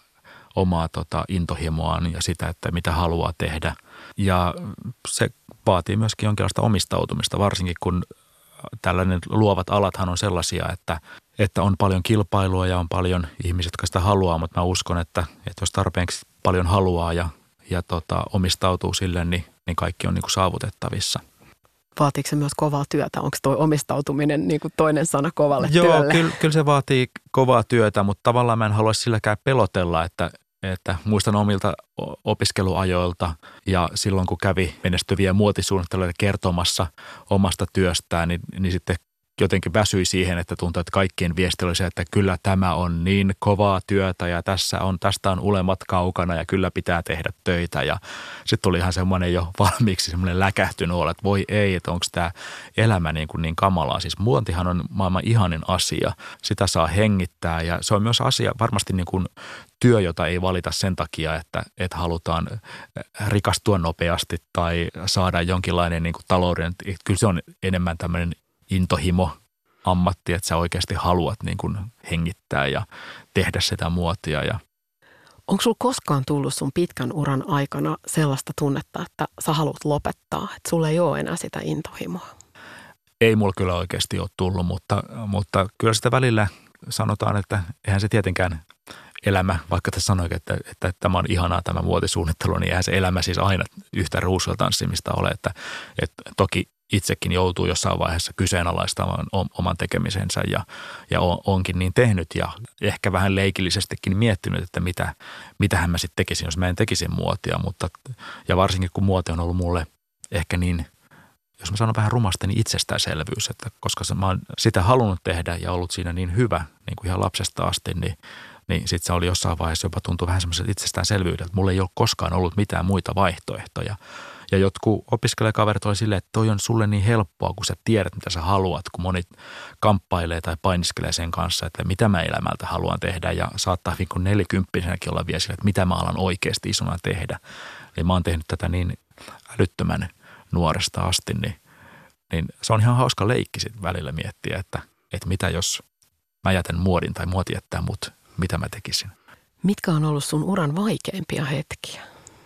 omaa intohimoaan ja sitä, että mitä haluaa tehdä. Ja se vaatii myöskin jonkinlaista omistautumista, varsinkin kun tällainen luovat alathan on sellaisia, että on paljon kilpailua ja on paljon ihmisiä, jotka sitä haluaa, mutta mä uskon, että jos tarpeeksi paljon haluaa ja omistautuu sille, niin kaikki on niin kuin saavutettavissa.
Vaatiiko se myös kovaa työtä? Onko tuo omistautuminen niin kuin toinen sana kovalle työlle?
Joo, kyllä se vaatii kovaa työtä, mutta tavallaan mä en halua silläkään pelotella, että muistan omilta opiskeluajoilta ja silloin kun kävi menestyviä muotisuunnitteluja kertomassa omasta työstään, niin sitten jotenkin väsyi siihen, että tuntui, että kaikkien viesti oli se, että kyllä tämä on niin kovaa työtä ja tästä on ulemat kaukana ja kyllä pitää tehdä töitä. Ja sitten tuli ihan semmoinen jo valmiiksi semmoinen läkähtynyt olo, että voi ei, että onko tämä elämä niin kamalaa. Siis muontihan on maailman ihanin asia, sitä saa hengittää ja se on myös asia varmasti niin kuin työ, jota ei valita sen takia, että halutaan rikastua nopeasti tai saada jonkinlainen niin kuin talouden. Kyllä se on enemmän tämmöinen intohimo ammatti, että sä oikeasti haluat niin kuin hengittää ja tehdä sitä muotia.
Onko sulla koskaan tullut sun pitkän uran aikana sellaista tunnetta, että sä haluat lopettaa, että sulla ei ole enää sitä intohimoa?
Ei mulla kyllä oikeasti ole tullut, mutta kyllä sitä välillä sanotaan, että eihän se tietenkään elämä, vaikka tässä sanoikin, että tämä on ihanaa tämä muotisuunnittelu, niin eihän se elämä siis aina yhtä ruusulla tanssimista ole, että toki itsekin joutuu jossain vaiheessa kyseenalaistamaan oman tekemisensä ja onkin niin tehnyt ja ehkä vähän leikillisestikin miettinyt, että mitähän mä sitten tekisin, jos mä en tekisi muotia, ja varsinkin kun muoti on ollut mulle ehkä niin, jos mä sanon vähän rumasti, niin itsestäänselvyys, että koska mä oon sitä halunnut tehdä ja ollut siinä niin hyvä, niin kuin ihan lapsesta asti, niin sitten se oli jossain vaiheessa jopa tuntui vähän semmoiselta itsestäänselvyydeltä, että mulla ei ole koskaan ollut mitään muita vaihtoehtoja. Ja jotkut opiskelijakaverit oli silleen, että toi on sulle niin helppoa, kun sä tiedät, mitä sä haluat, kun moni kamppailee tai painiskelee sen kanssa, että mitä mä elämältä haluan tehdä. Ja saattaa 40-vuotiaanakin olla vielä silleen, että mitä mä alan oikeasti isona tehdä. Eli mä oon tehnyt tätä niin älyttömän nuoresta asti, niin se on ihan hauska leikki sit välillä miettiä, että mitä jos mä jätän muodin tai muoti jättää mut, mitä mä tekisin.
Mitkä on ollut sun uran vaikeimpia hetkiä?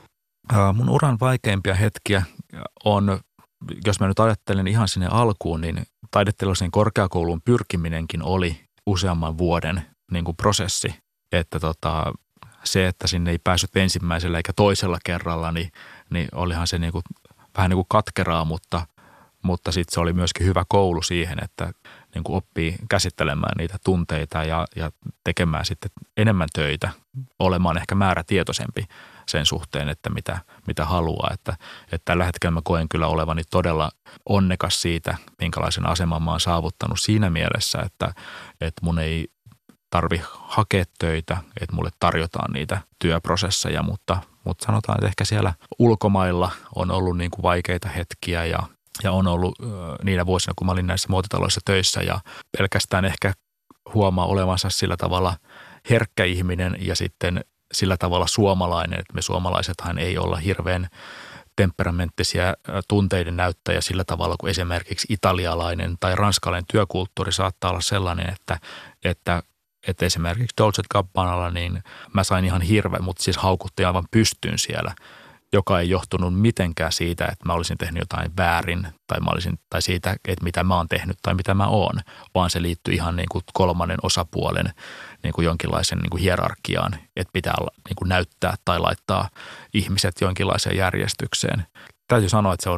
Mun uran vaikeimpia hetkiä on, jos mä nyt ajattelen ihan sinne alkuun, niin taideteolliseen korkeakouluun pyrkiminenkin oli useamman vuoden niin kuin prosessi. Että se, että sinne ei päässyt ensimmäisellä eikä toisella kerralla, niin olihan se niin kuin vähän niin kuin katkeraa, mutta sitten se oli myöskin hyvä koulu siihen, että niin kuin oppii käsittelemään niitä tunteita ja tekemään sitten enemmän töitä, olemaan ehkä määrätietoisempi sen suhteen, että mitä haluaa. Että tällä hetkellä mä koen kyllä olevani todella onnekas siitä, minkälaisen aseman mä oon saavuttanut siinä mielessä, että mun ei tarvi hakea töitä, että mulle tarjotaan niitä työprosesseja, mutta sanotaan, että ehkä siellä ulkomailla on ollut niin kuin vaikeita hetkiä ja on ollut niinä vuosina, kun mä olin näissä muotitaloissa töissä ja pelkästään ehkä huomaa olevansa sillä tavalla herkkä ihminen ja sitten sillä tavalla suomalainen, että me suomalaisethan ei olla hirveän temperamenttisia tunteiden näyttäjä sillä tavalla kuin esimerkiksi italialainen tai ranskalainen työkulttuuri saattaa olla sellainen, että esimerkiksi Dolce & Gabbanalla niin mä sain ihan hirveän, mutta siis haukuttiin aivan pystyyn siellä, joka ei johtunut mitenkään siitä, että mä olisin tehnyt jotain väärin tai siitä, että mitä mä oon tehnyt tai mitä mä oon, vaan se liittyy ihan niin kuin kolmannen osapuolen niin kuin jonkinlaisen niin kuin hierarkiaan, että pitää niin kuin näyttää tai laittaa ihmiset jonkinlaiseen järjestykseen. Täytyy sanoa, että se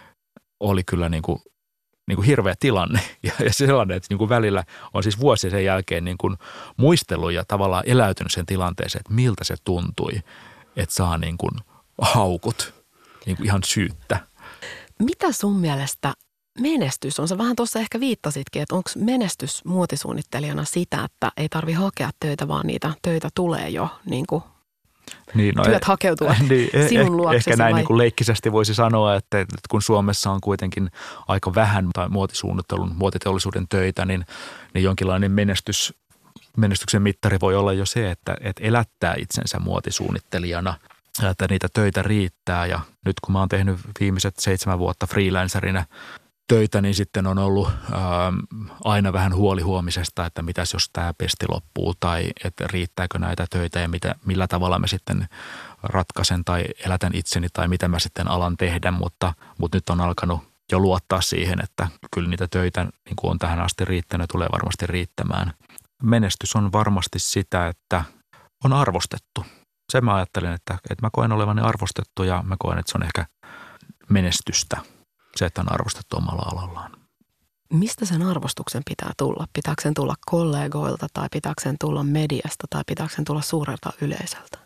oli kyllä niin kuin hirveä tilanne ja sellainen, että niin kuin välillä on siis vuosien sen jälkeen niin kuin muistellut ja tavallaan eläytynyt sen tilanteeseen, että miltä se tuntui, että saa niin kuin haukut niin kuin ihan syyttä.
Mitä sun mielestä menestys on? Sä vähän tuossa ehkä viittasitkin, että onko menestys muotisuunnittelijana sitä, että ei tarvi hakea töitä, vaan niitä töitä tulee jo niin kuin työt hakeutua sinun luoksesi.
Ehkä näin niin kuin leikkisesti voisi sanoa, että kun Suomessa on kuitenkin aika vähän tai muotisuunnittelun, muotiteollisuuden töitä, niin jonkinlainen menestyksen mittari voi olla jo se, että elättää itsensä muotisuunnittelijana, että niitä töitä riittää. Ja nyt kun mä oon tehnyt viimeiset 7 vuotta freelancerina töitä, niin sitten on ollut aina vähän huoli huomisesta, että mitäs jos tämä pesti loppuu tai että riittääkö näitä töitä ja millä tavalla mä sitten ratkaisen tai elätän itseni tai mitä mä sitten alan tehdä, mutta nyt on alkanut jo luottaa siihen, että kyllä niitä töitä niin kuin on tähän asti riittänyt, tulee varmasti riittämään. Menestys on varmasti sitä, että on arvostettu. Sen mä ajattelen, että mä koen olevani arvostettu ja mä koen, että se on ehkä menestystä. Se, että on arvostettu omalla alallaan.
Mistä sen arvostuksen pitää tulla? Pitääkö sen tulla kollegoilta tai pitääkö sen tulla mediasta tai pitääkö sen tulla suurelta yleisöltä?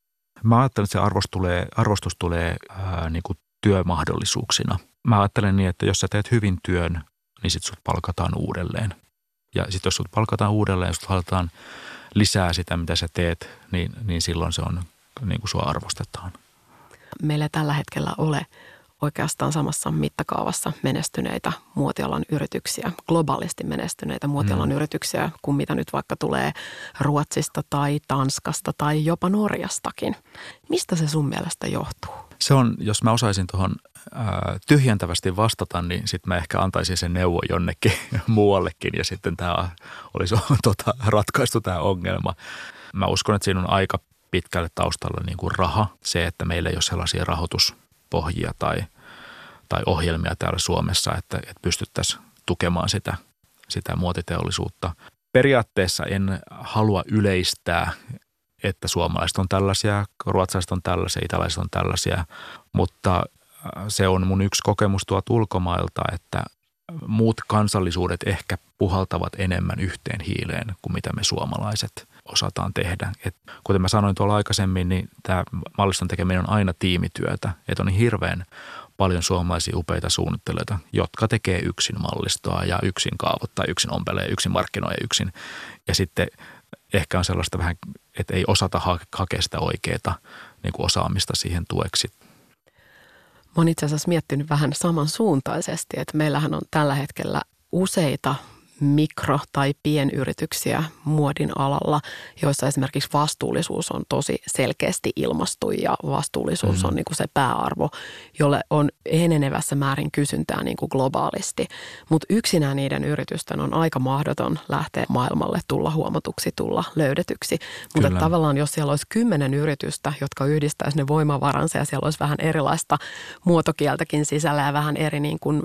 Mä ajattelen, että se arvostus tulee niin kuin työmahdollisuuksina. Mä ajattelen niin, että jos sä teet hyvin työn, niin sit sut palkataan uudelleen. Ja sit jos sut palkataan uudelleen ja sut halutaan lisää sitä, mitä sä teet, niin silloin se on niin kuin sua arvostetaan.
Meillä ei tällä hetkellä ole oikeastaan samassa mittakaavassa menestyneitä muotialan yrityksiä, globaalisti menestyneitä muotialan yrityksiä, kuin mitä nyt vaikka tulee Ruotsista tai Tanskasta tai jopa Norjastakin. Mistä se sun mielestä johtuu?
Se on, jos mä osaisin tuohon tyhjentävästi vastata, niin sitten mä ehkä antaisin sen neuvon jonnekin muuallekin ja sitten tämä olisi ratkaistu tämä ongelma. Mä uskon, että siinä on aika pitkälle taustalla niin kuin raha. Se, että meillä ei ole sellaisia rahoituspohjia tai ohjelmia täällä Suomessa, että pystyttäisiin tukemaan sitä muotiteollisuutta. Periaatteessa en halua yleistää, että suomalaiset on tällaisia, ruotsalaiset on tällaisia, italaiset on tällaisia, mutta se on mun yksi kokemus tuolta ulkomailta, että muut kansallisuudet ehkä puhaltavat enemmän yhteen hiileen kuin mitä me suomalaiset osataan tehdä. Et kuten mä sanoin tuolla aikaisemmin, niin tämä malliston tekeminen on aina tiimityötä. Että on hirveän paljon suomalaisia upeita suunnittelijoita, jotka tekee yksin mallistoa ja yksin kaavoittaa, yksin ompelee, yksin markkinoi yksin. Ja sitten ehkä on sellaista vähän, että ei osata hakea sitä oikeaa niin kuin osaamista siihen tueksi.
Mä oon itse asiassa miettinyt vähän samansuuntaisesti, että meillähän on tällä hetkellä useita mikro- tai pienyrityksiä muodin alalla, joissa esimerkiksi vastuullisuus on tosi selkeästi ilmastu ja vastuullisuus on niin kuin se pääarvo, jolle on enenevässä määrin kysyntää niin kuin globaalisti. Mutta yksinään niiden yritysten on aika mahdoton lähteä maailmalle, tulla huomatuksi, tulla löydetyksi. Mutta tavallaan jos siellä olisi 10 yritystä, jotka yhdistäisi ne voimavaransa ja siellä olisi vähän erilaista muotokieltäkin sisällä ja vähän eri niin kuin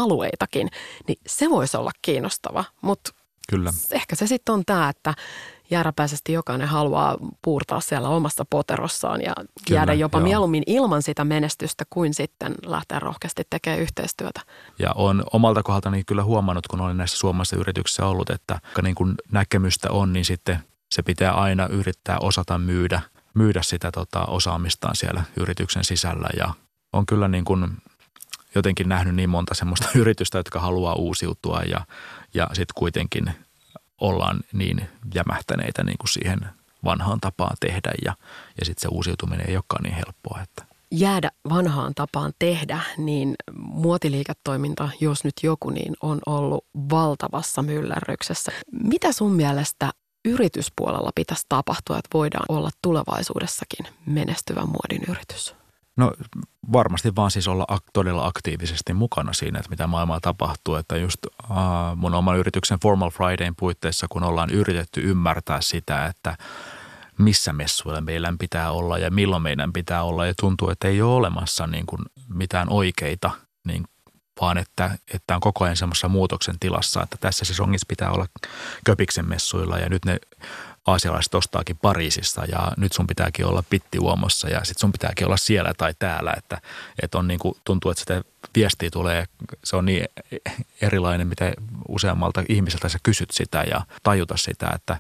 tuotealueitakin, niin se voisi olla kiinnostava. Mutta ehkä se sitten on tämä, että jääräpäisesti jokainen haluaa puurtaa siellä omassa poterossaan ja
Kyllä,
jäädä jopa
joo.
mieluummin ilman sitä menestystä kuin sitten lähteä rohkeasti tekemään yhteistyötä.
Ja olen omalta kohdaltani kyllä huomannut, kun olen näissä suomalaisissa yrityksissä ollut, että niin kun näkemystä on, niin sitten se pitää aina yrittää osata myydä sitä osaamistaan siellä yrityksen sisällä. Ja on kyllä niin kun jotenkin nähnyt niin monta semmoista yritystä, jotka haluaa uusiutua ja sitten kuitenkin ollaan niin jämähtäneitä niin kuin siihen vanhaan tapaan tehdä ja sitten se uusiutuminen ei olekaan niin helppoa. Että.
Jäädä vanhaan tapaan tehdä, niin muotiliiketoiminta, jos nyt joku, niin on ollut valtavassa myllerryksessä. Mitä sun mielestä yrityspuolella pitäisi tapahtua, että voidaan olla tulevaisuudessakin menestyvä muodin yritys?
No varmasti vaan siis olla todella aktiivisesti mukana siinä, että mitä maailmalla tapahtuu. Että just mun oman yrityksen Formal Fridayn puitteissa, kun ollaan yritetty ymmärtää sitä, että missä messuilla meillä pitää olla ja milloin meidän pitää olla. Ja tuntuu, että ei ole olemassa niin kuin mitään oikeita, niin, vaan että on koko ajan semmoisessa muutoksen tilassa, että tässä sesongissa pitää olla Köpiksen messuilla ja nyt ne aasialaiset ostaakin Pariisissa ja nyt sun pitääkin olla Pitti-Uomossa ja sit sun pitääkin olla siellä tai täällä, että on niin kuin, tuntuu, että sitä viestiä tulee, se on niin erilainen, mitä useammalta ihmiseltä sä kysyt sitä ja tajuta sitä, että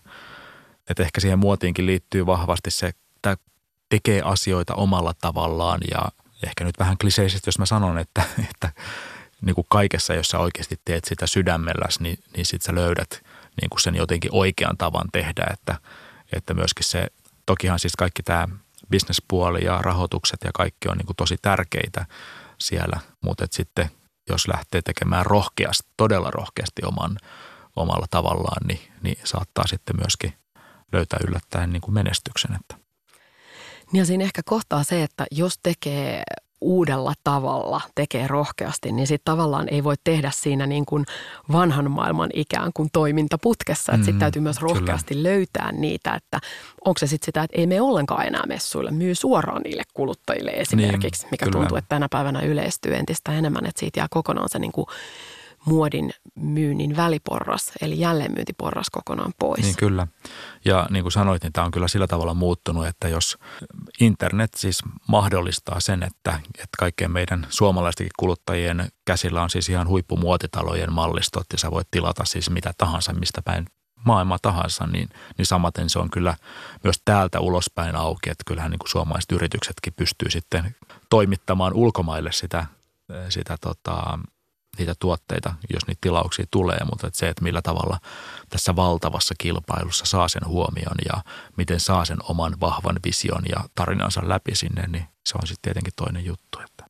ehkä siihen muotiinkin liittyy vahvasti se, että tekee asioita omalla tavallaan ja ehkä nyt vähän kliseisesti, jos mä sanon, että niin kuin kaikessa, jos sä oikeasti teet sitä sydämelläsi, niin sit sä löydät niin kuin sen jotenkin oikean tavan tehdä, että myöskin se, tokihan siis kaikki tämä bisnespuoli ja rahoitukset ja kaikki on niin kuin tosi tärkeitä siellä, mutta sitten jos lähtee tekemään rohkeasti, todella rohkeasti omalla tavallaan, niin saattaa sitten myöskin löytää yllättäen niin kuin menestyksen. Että.
Ja siinä ehkä kohtaa se, että jos tekee uudella tavalla, tekee rohkeasti, niin sitten tavallaan ei voi tehdä siinä niin kuin vanhan maailman ikään kuin toimintaputkessa. Että sitten täytyy myös rohkeasti kyllä löytää niitä, että onko se sitten sitä, että ei mene ollenkaan enää messuille, myy suoraan niille kuluttajille esimerkiksi, mikä kyllä tuntuu, että tänä päivänä yleistyy entistä enemmän, että siitä jää kokonaan se niin kuin muodin myynnin väliporras, eli jälleenmyyntiporras kokonaan pois.
Niin kyllä. Ja niin kuin sanoit, niin tämä on kyllä sillä tavalla muuttunut, että jos internet siis mahdollistaa sen, että kaikkien meidän suomalaistenkin kuluttajien käsillä on siis ihan huippumuotitalojen mallistot ja sä voit tilata siis mitä tahansa, mistä päin maailmaa tahansa, niin samaten se on kyllä myös täältä ulospäin auki, että kyllähän niin kuin suomalaiset yrityksetkin pystyy sitten toimittamaan ulkomaille niitä tuotteita, jos niitä tilauksia tulee, mutta se, että millä tavalla tässä valtavassa kilpailussa saa sen huomion ja miten saa sen oman vahvan vision ja tarinansa läpi sinne, niin se on sitten tietenkin toinen juttu. Että.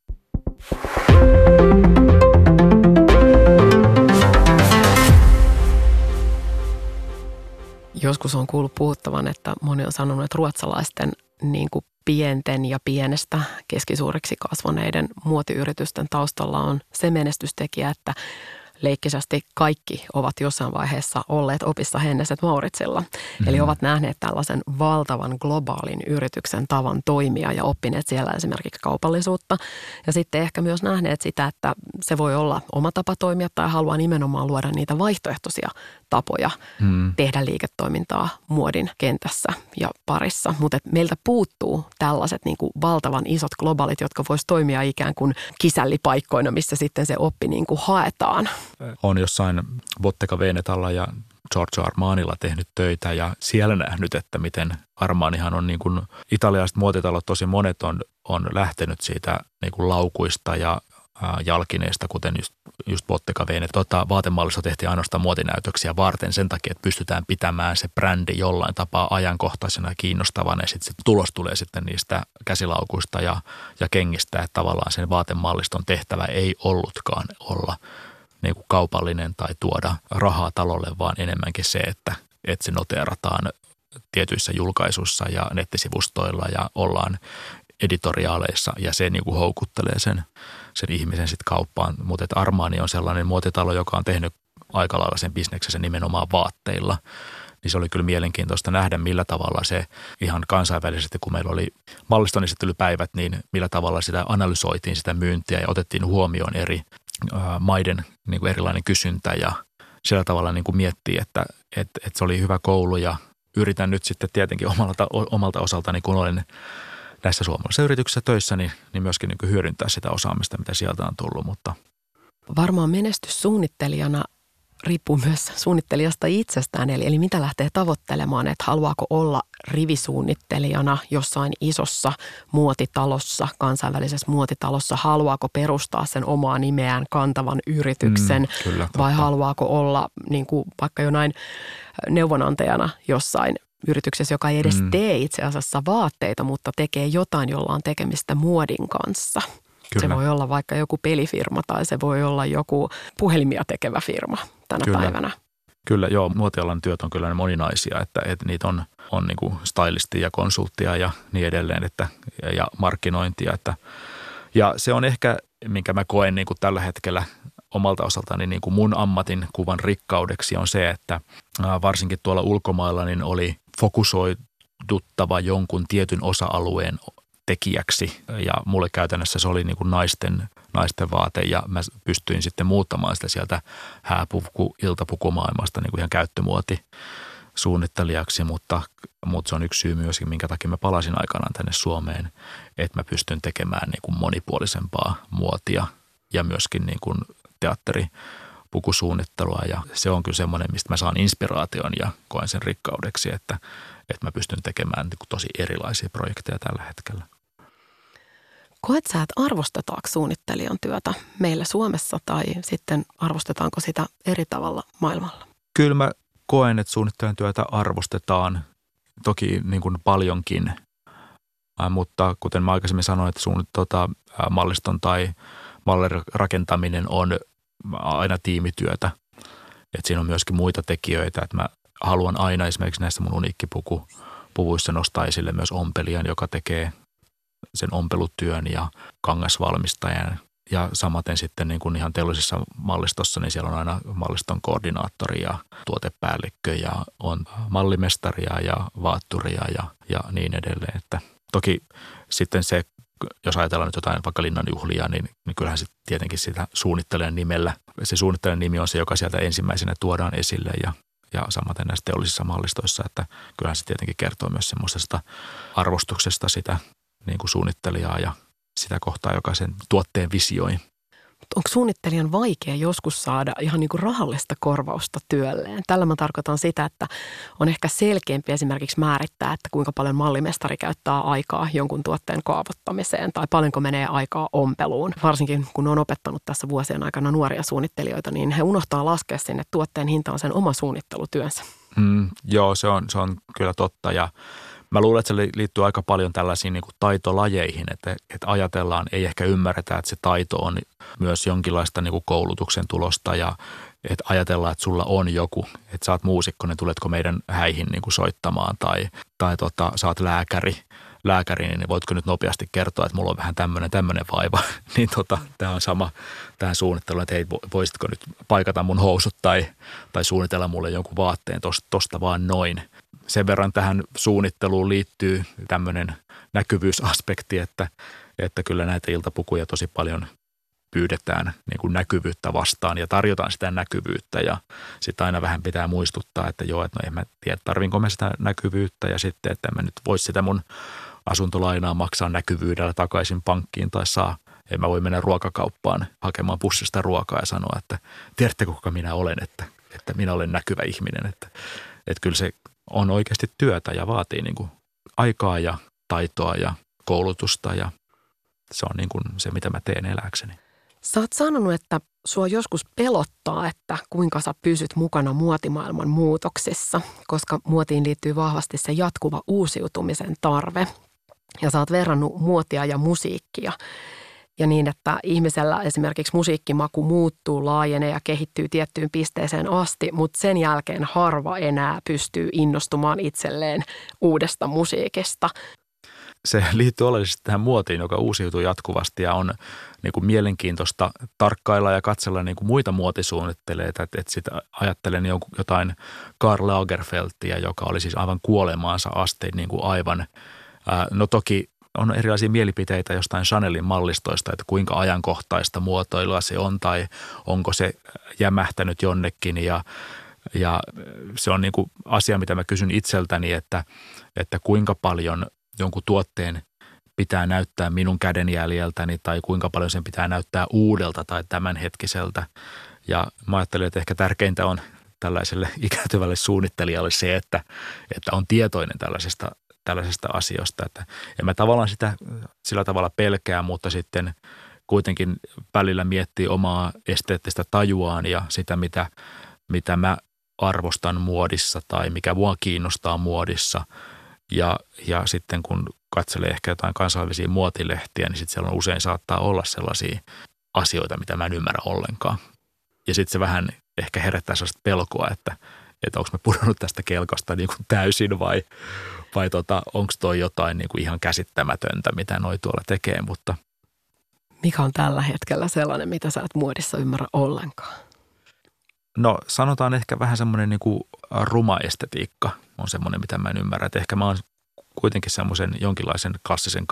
Joskus on kuullut puhuttavan, että moni on sanonut, että ruotsalaisten niin kuin pienten ja pienestä keskisuuriksi kasvaneiden muotiyritysten taustalla on se menestystekijä, että leikkisästi kaikki ovat jossain vaiheessa olleet opissa Henneset Mauritsilla. Eli ovat nähneet tällaisen valtavan globaalin yrityksen tavan toimia ja oppineet siellä esimerkiksi kaupallisuutta. Ja sitten ehkä myös nähneet sitä, että se voi olla oma tapa toimia tai haluaa nimenomaan luoda niitä vaihtoehtoisia tapoja tehdä liiketoimintaa muodin kentässä ja parissa. Mutta meiltä puuttuu tällaiset niin kuin valtavan isot globaalit, jotka vois toimia ikään kuin kisällipaikkoina, missä sitten se oppi niin kuin haetaan.
Olen jossain Bottega Venetalla ja Giorgio Armanilla tehnyt töitä ja siellä nähnyt, että miten Armanihan on niin kuin italialaiset muotitalot, tosi monet on lähtenyt siitä niin kuin laukuista ja jalkineista, kuten just Bottega Veneta. Vaatemallissa tehtiin ainoastaan muotinäytöksiä varten sen takia, että pystytään pitämään se brändi jollain tapaa ajankohtaisena ja kiinnostavana ja sitten se tulos tulee sitten niistä käsilaukuista ja kengistä, että tavallaan sen vaatemalliston tehtävä ei ollutkaan olla niin kuin kaupallinen tai tuoda rahaa talolle, vaan enemmänkin se, että se noteerataan tietyissä julkaisuissa ja nettisivustoilla ja ollaan editoriaaleissa ja se niin kuin houkuttelee sen ihmisen sitten kauppaan. Mutta Armani on sellainen muotitalo, joka on tehnyt aika lailla sen bisneksensä nimenomaan vaatteilla. Niin se oli kyllä mielenkiintoista nähdä, millä tavalla se ihan kansainvälisesti, kun meillä oli malliston esittelypäivät, niin millä tavalla sitä analysoitiin sitä myyntiä ja otettiin huomioon eri maiden niin kuin erilainen kysyntä ja sillä tavalla niin kuin miettii, että se oli hyvä koulu ja yritän nyt sitten tietenkin omalta osaltani, kun olen näissä suomalaisissa yrityksissä töissä, niin myöskin niin kuin hyödyntää sitä osaamista, mitä sieltä on tullut. Mutta
varmaan menestyssuunnittelijana riippuu myös suunnittelijasta itsestään, eli mitä lähtee tavoittelemaan, että haluaako olla rivisuunnittelijana jossain isossa muotitalossa, kansainvälisessä muotitalossa, haluaako perustaa sen omaa nimeään kantavan yrityksen,
kyllä,
vai haluaako olla niin kuin vaikka jonain neuvonantajana jossain yrityksessä, joka ei edes tee itse asiassa vaatteita, mutta tekee jotain, jolla on tekemistä muodin kanssa. Kyllä. Se voi olla vaikka joku pelifirma tai se voi olla joku puhelimia tekevä firma tänä päivänä. Kyllä, joo. Muotialan työt on kyllä moninaisia, että niitä on niin kuin stylistia ja konsulttia ja niin edelleen, ja markkinointia. Ja se on ehkä, minkä mä koen niin kuin tällä hetkellä omalta osaltani niin kuin mun ammatin kuvan rikkaudeksi on se, että varsinkin tuolla ulkomailla niin oli fokusoiduttava jonkun tietyn osa-alueen tekijäksi ja mulle käytännössä se oli niin kuin naisten vaate ja mä pystyin sitten muuttamaan sitä sieltä iltapukumaailmasta niin kuin ihan käyttömuotisuunnittelijaksi, mutta se on yksi syy myöskin, minkä takia mä palasin aikanaan tänne Suomeen, että mä pystyn tekemään niin kuin monipuolisempaa muotia ja myöskin niin kuin teatteripukusuunnittelua ja se on kyllä semmoinen, mistä mä saan inspiraation ja koen sen rikkaudeksi, että mä pystyn tekemään niin kuin tosi erilaisia projekteja tällä hetkellä. Koet sä, että arvostetaanko suunnittelijan työtä meillä Suomessa tai sitten arvostetaanko sitä eri tavalla maailmalla? Kyllä mä koen, että suunnittelijan työtä arvostetaan toki niin kuin paljonkin, mutta kuten mä aikaisemmin sanoin, että malliston tai mallin rakentaminen on aina tiimityötä. Että siinä on myöskin muita tekijöitä, että mä haluan aina esimerkiksi näissä mun uniikkipuvuissa nostaa esille myös ompelijan, joka tekee sen ompelutyön ja kangasvalmistajan. Ja samaten sitten niin kuin ihan teollisessa mallistossa, niin siellä on aina malliston koordinaattori ja tuotepäällikkö ja on mallimestaria ja vaatturia ja niin edelleen. Että toki sitten se, jos ajatellaan nyt jotain vaikka linnanjuhlia, niin kyllähän sitten tietenkin sitä suunnittelijan nimellä. Se suunnittelijan nimi on se, joka sieltä ensimmäisenä tuodaan esille ja samaten näissä teollisissa mallistoissa, että kyllähän se tietenkin kertoo myös semmoisesta arvostuksesta sitä niin kuin suunnittelijaa ja sitä kohtaa, joka sen tuotteen visioi. Onko suunnittelijan vaikea joskus saada ihan niin kuin rahallista korvausta työlleen? Tällä mä tarkoitan sitä, että on ehkä selkeämpi esimerkiksi määrittää, että kuinka paljon mallimestari käyttää aikaa jonkun tuotteen kaavoittamiseen tai paljonko menee aikaa ompeluun. Varsinkin kun on opettanut tässä vuosien aikana nuoria suunnittelijoita, niin he unohtaa laskea sinne, että tuotteen hinta on sen oma suunnittelutyönsä. Joo, se on kyllä totta ja mä luulen, että se liittyy aika paljon tällaisiin niin kuin taitolajeihin, että ajatellaan, ei ehkä ymmärretä, että se taito on myös jonkinlaista niin kuin koulutuksen tulosta ja että ajatellaan, että sulla on joku, että sä oot muusikko, niin tuletko meidän häihin niin kuin soittamaan tai sä oot lääkäri, niin voitko nyt nopeasti kertoa, että mulla on vähän tämmöinen vaiva, niin tämä on sama tähän suunnitteluun, että hei, voisitko nyt paikata mun housut tai suunnitella mulle jonkun vaatteen tosta vaan noin. Sen verran tähän suunnitteluun liittyy tämmöinen näkyvyysaspekti, että kyllä näitä iltapukuja tosi paljon pyydetään niin kuin näkyvyyttä vastaan ja tarjotaan sitä näkyvyyttä ja sitten aina vähän pitää muistuttaa, että joo, että no en mä tiedä, tarvinko mä sitä näkyvyyttä ja sitten, että mä nyt vois sitä mun asuntolainaa maksaa näkyvyydellä takaisin pankkiin tai en mä voi mennä ruokakauppaan hakemaan pussista ruokaa ja sanoa, että tiedättekö kuka minä olen, että minä olen näkyvä ihminen, että kyllä se on oikeasti työtä ja vaatii niin kuin aikaa ja taitoa ja koulutusta ja se on niin kuin se, mitä mä teen elääkseni. Sä oot sanonut, että sua joskus pelottaa, että kuinka sä pysyt mukana muotimaailman muutoksissa, koska muotiin liittyy vahvasti se jatkuva uusiutumisen tarve. Ja sä oot verrannut muotia ja musiikkia. Ja niin, että ihmisellä esimerkiksi musiikkimaku muuttuu, laajenee ja kehittyy tiettyyn pisteeseen asti, mutta sen jälkeen harva enää pystyy innostumaan itselleen uudesta musiikista. Se liittyy oleellisesti tähän muotiin, joka uusiutuu jatkuvasti ja on niin kuin mielenkiintoista tarkkailla ja katsella niin kuin muita muotisuunnittelijoita. Että sitä ajattelen jotain Karl Lagerfeldia, joka oli siis aivan kuolemaansa asti niin kuin aivan, no toki on erilaisia mielipiteitä jostain Chanelin mallistoista, että kuinka ajankohtaista muotoilua se on tai onko se jämähtänyt jonnekin ja
Ja se on niin kuin asia, mitä mä kysyn itseltäni, että kuinka paljon jonkun tuotteen pitää näyttää minun kädenjäljeltäni tai kuinka paljon sen pitää näyttää uudelta tai tämänhetkiseltä. Ja mä ajattelin, että ehkä tärkeintä on tällaiselle ikääntyvälle suunnittelijalle se, että on tietoinen tällaisesta asioista. Ja mä tavallaan sitä sillä tavalla pelkää, mutta sitten kuitenkin välillä miettii omaa esteettistä tajuaan ja sitä, mitä mä arvostan muodissa tai mikä mua kiinnostaa muodissa. Ja sitten kun katselee ehkä jotain kansainvälisiä muotilehtiä, niin sitten siellä usein saattaa olla sellaisia asioita, mitä mä en ymmärrä ollenkaan. Ja sitten se vähän ehkä herättää sellaista pelkoa, että onko me pudonnut tästä kelkasta niin kuin täysin vai onko toi jotain niin kuin ihan käsittämätöntä, mitä noi tuolla tekee. Mutta
mikä on tällä hetkellä sellainen, mitä sä et muodissa ymmärrä ollenkaan?
No sanotaan ehkä vähän semmoinen niin kuin ruma estetiikka on semmoinen, mitä mä en ymmärrä. Että ehkä mä oon kuitenkin semmoisen jonkinlaisen klassisen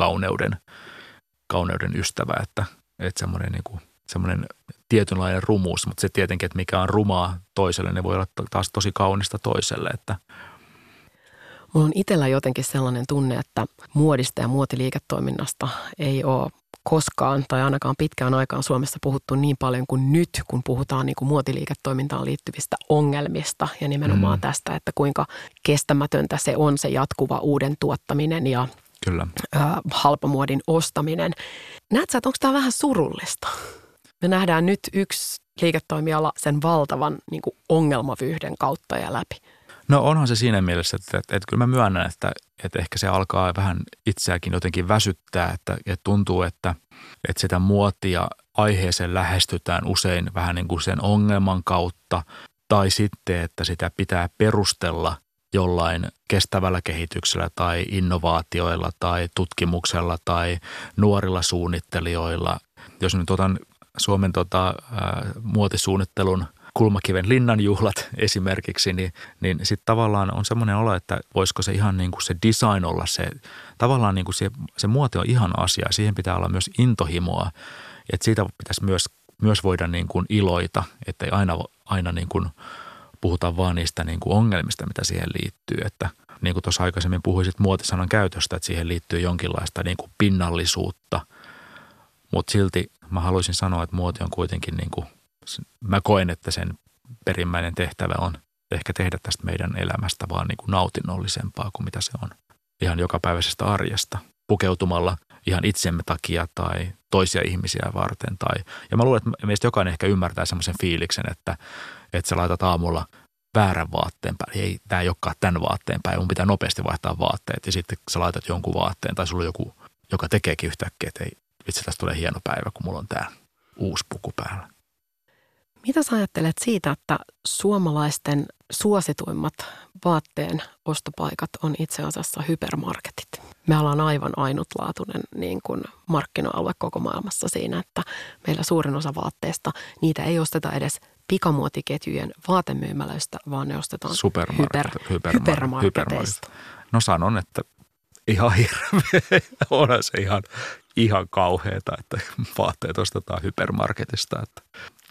kauneuden ystävä, että semmoinen niin kuin semmoinen tietynlainen rumuus, mutta se tietenkin, että mikä on rumaa toiselle, ne voi olla taas tosi kaunista toiselle. Että
mulla on itsellä jotenkin sellainen tunne, että muodista ja muotiliiketoiminnasta ei ole koskaan tai ainakaan pitkään aikaan Suomessa puhuttu niin paljon kuin nyt, kun puhutaan niin kuin muotiliiketoimintaan liittyvistä ongelmista ja nimenomaan tästä, että kuinka kestämätöntä se on se jatkuva uuden tuottaminen ja
kyllä.
Halpamuodin ostaminen. Näetkö, että onko tämä vähän surullista? Me nähdään nyt yksi liiketoimiala sen valtavan niin kuin ongelmavyyhden kautta ja läpi.
No onhan se siinä mielessä, että kyllä mä myönnän, että ehkä se alkaa vähän itseäkin jotenkin väsyttää, että tuntuu, että sitä muotia aiheeseen lähestytään usein vähän niin kuin sen ongelman kautta tai sitten, että sitä pitää perustella jollain kestävällä kehityksellä tai innovaatioilla tai tutkimuksella tai nuorilla suunnittelijoilla. Jos nyt otan Suomen muotisuunnittelun kulmakiven linnanjuhlat esimerkiksi, niin sitten tavallaan on semmoinen olo, että voisiko se ihan niin kuin se design olla se, tavallaan niin kuin se muoti on ihan asia, siihen pitää olla myös intohimoa, että siitä pitäisi myös voida niin kuin iloita, että ei aina niin kuin puhuta vaan niistä niin kuin ongelmista, mitä siihen liittyy, että niin kuin tuossa aikaisemmin puhuisit muotisanan käytöstä, että siihen liittyy jonkinlaista niin kuin pinnallisuutta, mutta silti mä haluaisin sanoa, että muoti on kuitenkin niin kuin mä koen, että sen perimmäinen tehtävä on ehkä tehdä tästä meidän elämästä vaan niin kuin nautinnollisempaa kuin mitä se on. Ihan jokapäiväisestä arjesta, pukeutumalla ihan itsemme takia tai toisia ihmisiä varten. Ja mä luulen, että meistä jokainen ehkä ymmärtää semmoisen fiiliksen, että sä laitat aamulla väärän vaatteen päälle. Ei, tämä ei olekaan tämän vaatteen päälle, mun pitää nopeasti vaihtaa vaatteet. Ja sitten sä laitat jonkun vaatteen tai sulla on joku, joka tekeekin yhtäkkiä, että ei, vitsi, tästä tulee hieno päivä, kun mulla on tämä uusi puku päällä.
Mitä sä ajattelet siitä, että suomalaisten suosituimmat vaatteen ostopaikat on itse asiassa hypermarketit? Me ollaan aivan ainutlaatuinen niin kuin markkina-alue koko maailmassa siinä, että meillä suurin osa vaatteista, niitä ei osteta edes pikamuotiketjujen vaatemyymälöistä, vaan ne ostetaan hypermarketeista.
No sanon, että ihan hirveä, onhan se ihan kauheata, että vaatteet ostetaan hypermarketista, että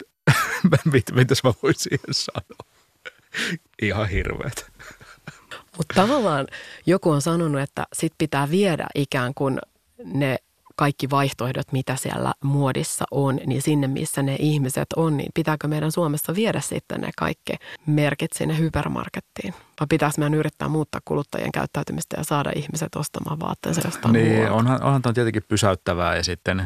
mitäs mä voin siihen sanoa? Ihan hirveät.
Mutta tavallaan joku on sanonut, että sit pitää viedä ikään kuin ne kaikki vaihtoehdot, mitä siellä muodissa on, niin sinne, missä ne ihmiset on, niin pitääkö meidän Suomessa viedä sitten ne kaikki merkit sinne hypermarkettiin? Vai pitäisi meidän yrittää muuttaa kuluttajien käyttäytymistä ja saada ihmiset ostamaan vaatteensa jostain
niin, onhan tämä tietenkin pysäyttävää ja sitten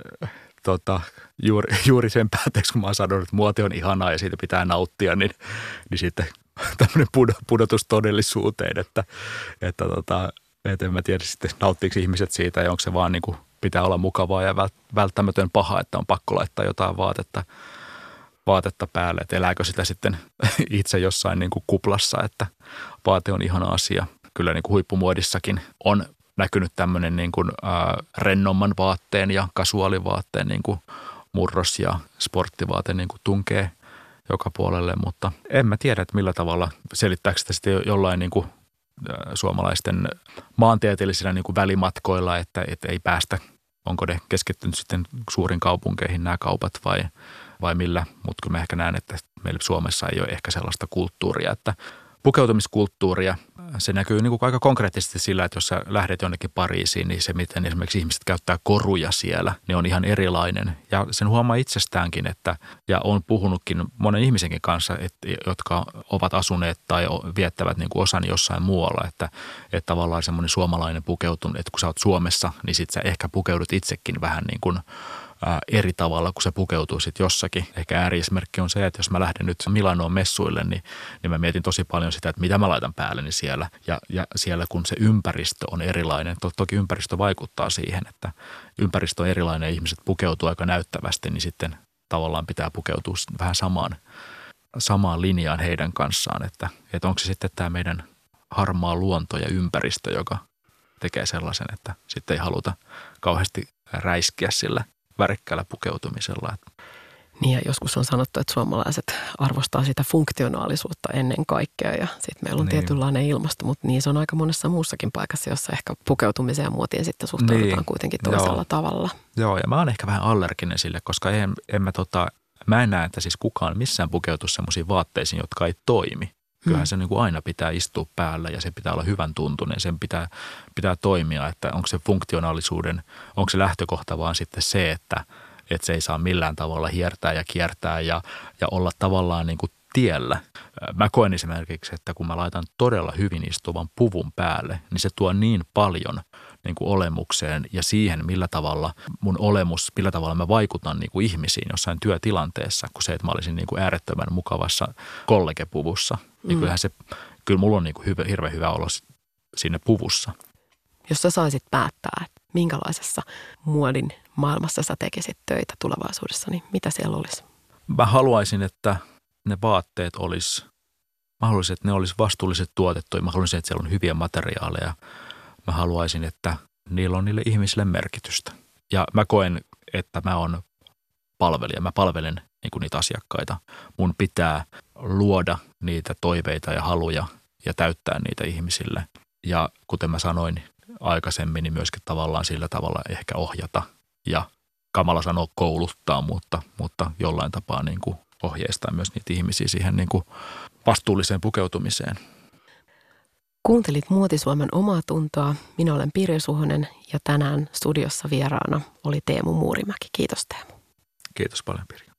juuri sen päätteeksi, kun mä oon sanonut, että muoti on ihanaa ja siitä pitää nauttia, niin sitten tämmöinen pudotus todellisuuteen, että en mä tiedä sitten nauttiiko ihmiset siitä ja onko se vaan niin kuin pitää olla mukavaa ja välttämätön paha, että on pakko laittaa jotain vaatetta päälle, että elääkö sitä sitten itse jossain niin kuin kuplassa, että vaate on ihana asia. Kyllä niin kuin huippumuodissakin on näkynyt tämmöinen niin kuin rennomman vaatteen ja kasuaalivaatteen niin kuin murros ja sporttivaate niin kuin tunkee joka puolelle, mutta en mä tiedä, että millä tavalla selittääkö sitä sitten jollain niin kuin suomalaisten maantieteellisillä niin kuin välimatkoilla, että ei päästä, onko ne keskittynyt sitten suurin kaupunkeihin nämä kaupat vai millä, mutta kyllä mä ehkä näen, että meillä Suomessa ei ole ehkä sellaista kulttuuria, että pukeutumiskulttuuria, se näkyy niin kuin aika konkreettisesti sillä, että jos sä lähdet jonnekin Pariisiin, niin se, miten esimerkiksi ihmiset käyttää koruja siellä, niin on ihan erilainen. Ja sen huomaa itsestäänkin, ja on puhunutkin monen ihmisenkin kanssa, jotka ovat asuneet tai viettävät niin kuin osan jossain muualla, että tavallaan semmoinen suomalainen pukeutuminen, että kun sä oot Suomessa, niin sit sä ehkä pukeudut itsekin vähän niin kuin eri tavalla, kun se pukeutuu sitten jossakin. Ehkä ääriesimerkki on se, että jos mä lähden nyt Milanoon messuille, niin mä mietin tosi paljon sitä, että mitä mä laitan päälleni siellä. Ja siellä, kun se ympäristö on erilainen, toki ympäristö vaikuttaa siihen, että ympäristö on erilainen ja ihmiset pukeutuu aika näyttävästi, niin sitten tavallaan pitää pukeutua vähän samaan linjaan heidän kanssaan. Että onko se sitten tämä meidän harmaa luonto ja ympäristö, joka tekee sellaisen, että sitten ei haluta kauheasti räiskiä sillä värikkäällä pukeutumisella.
Niin ja joskus on sanottu, että suomalaiset arvostaa sitä funktionaalisuutta ennen kaikkea ja sitten meillä on tietynlainen ilmasto, mutta niin se on aika monessa muussakin paikassa, jossa ehkä pukeutumiseen ja muotiin sitten suhtaudutaan kuitenkin toisella tavalla. Joo,
ja mä oon ehkä vähän allerginen sille, koska mä en näe, että siis kukaan missään pukeutuu semmoisiin vaatteisiin, jotka ei toimi. Kyllähän se niin kuin aina pitää istua päällä ja se pitää olla hyvän tuntunen, sen pitää toimia, että onko se funktionaalisuuden, onko se lähtökohta vaan sitten se, että se ei saa millään tavalla hiertää ja kiertää ja olla tavallaan niin kuin tiellä. Mä koen esimerkiksi, että kun mä laitan todella hyvin istuvan puvun päälle, niin se tuo niin paljon niin kuin olemukseen ja siihen, millä tavalla mun olemus, millä tavalla mä vaikutan niin kuin ihmisiin jossain työtilanteessa, kuin se, että mä olisin niin kuin äärettömän mukavassa kollegepuvussa. Niin kyllä mulla on niin kuin hirveän hyvä olla siinä puvussa.
Jos sä saisit päättää, että minkälaisessa muodin maailmassa sä tekisit töitä tulevaisuudessa, niin mitä siellä olisi?
Mä haluaisin, että ne vaatteet olisi vastuullisesti tuotettuja. Mä haluaisin, että siellä on hyviä materiaaleja. Mä haluaisin, että niillä on niille ihmisille merkitystä. Ja mä koen, että mä oon palvelija. Mä palvelen niin kuin niitä asiakkaita. Mun pitää luoda niitä toiveita ja haluja ja täyttää niitä ihmisille. Ja kuten mä sanoin aikaisemmin, niin myöskin tavallaan sillä tavalla ehkä ohjata ja kamala sanoa kouluttaa, mutta jollain tapaa niin kuin ohjeistaa myös niitä ihmisiä siihen niin kuin vastuulliseen pukeutumiseen.
Kuuntelit Muoti-Suomen omaa tuntoa. Minä olen Pirjo Suhonen ja tänään studiossa vieraana oli Teemu Muurimäki. Kiitos Teemu.
Kiitos paljon Pirjo.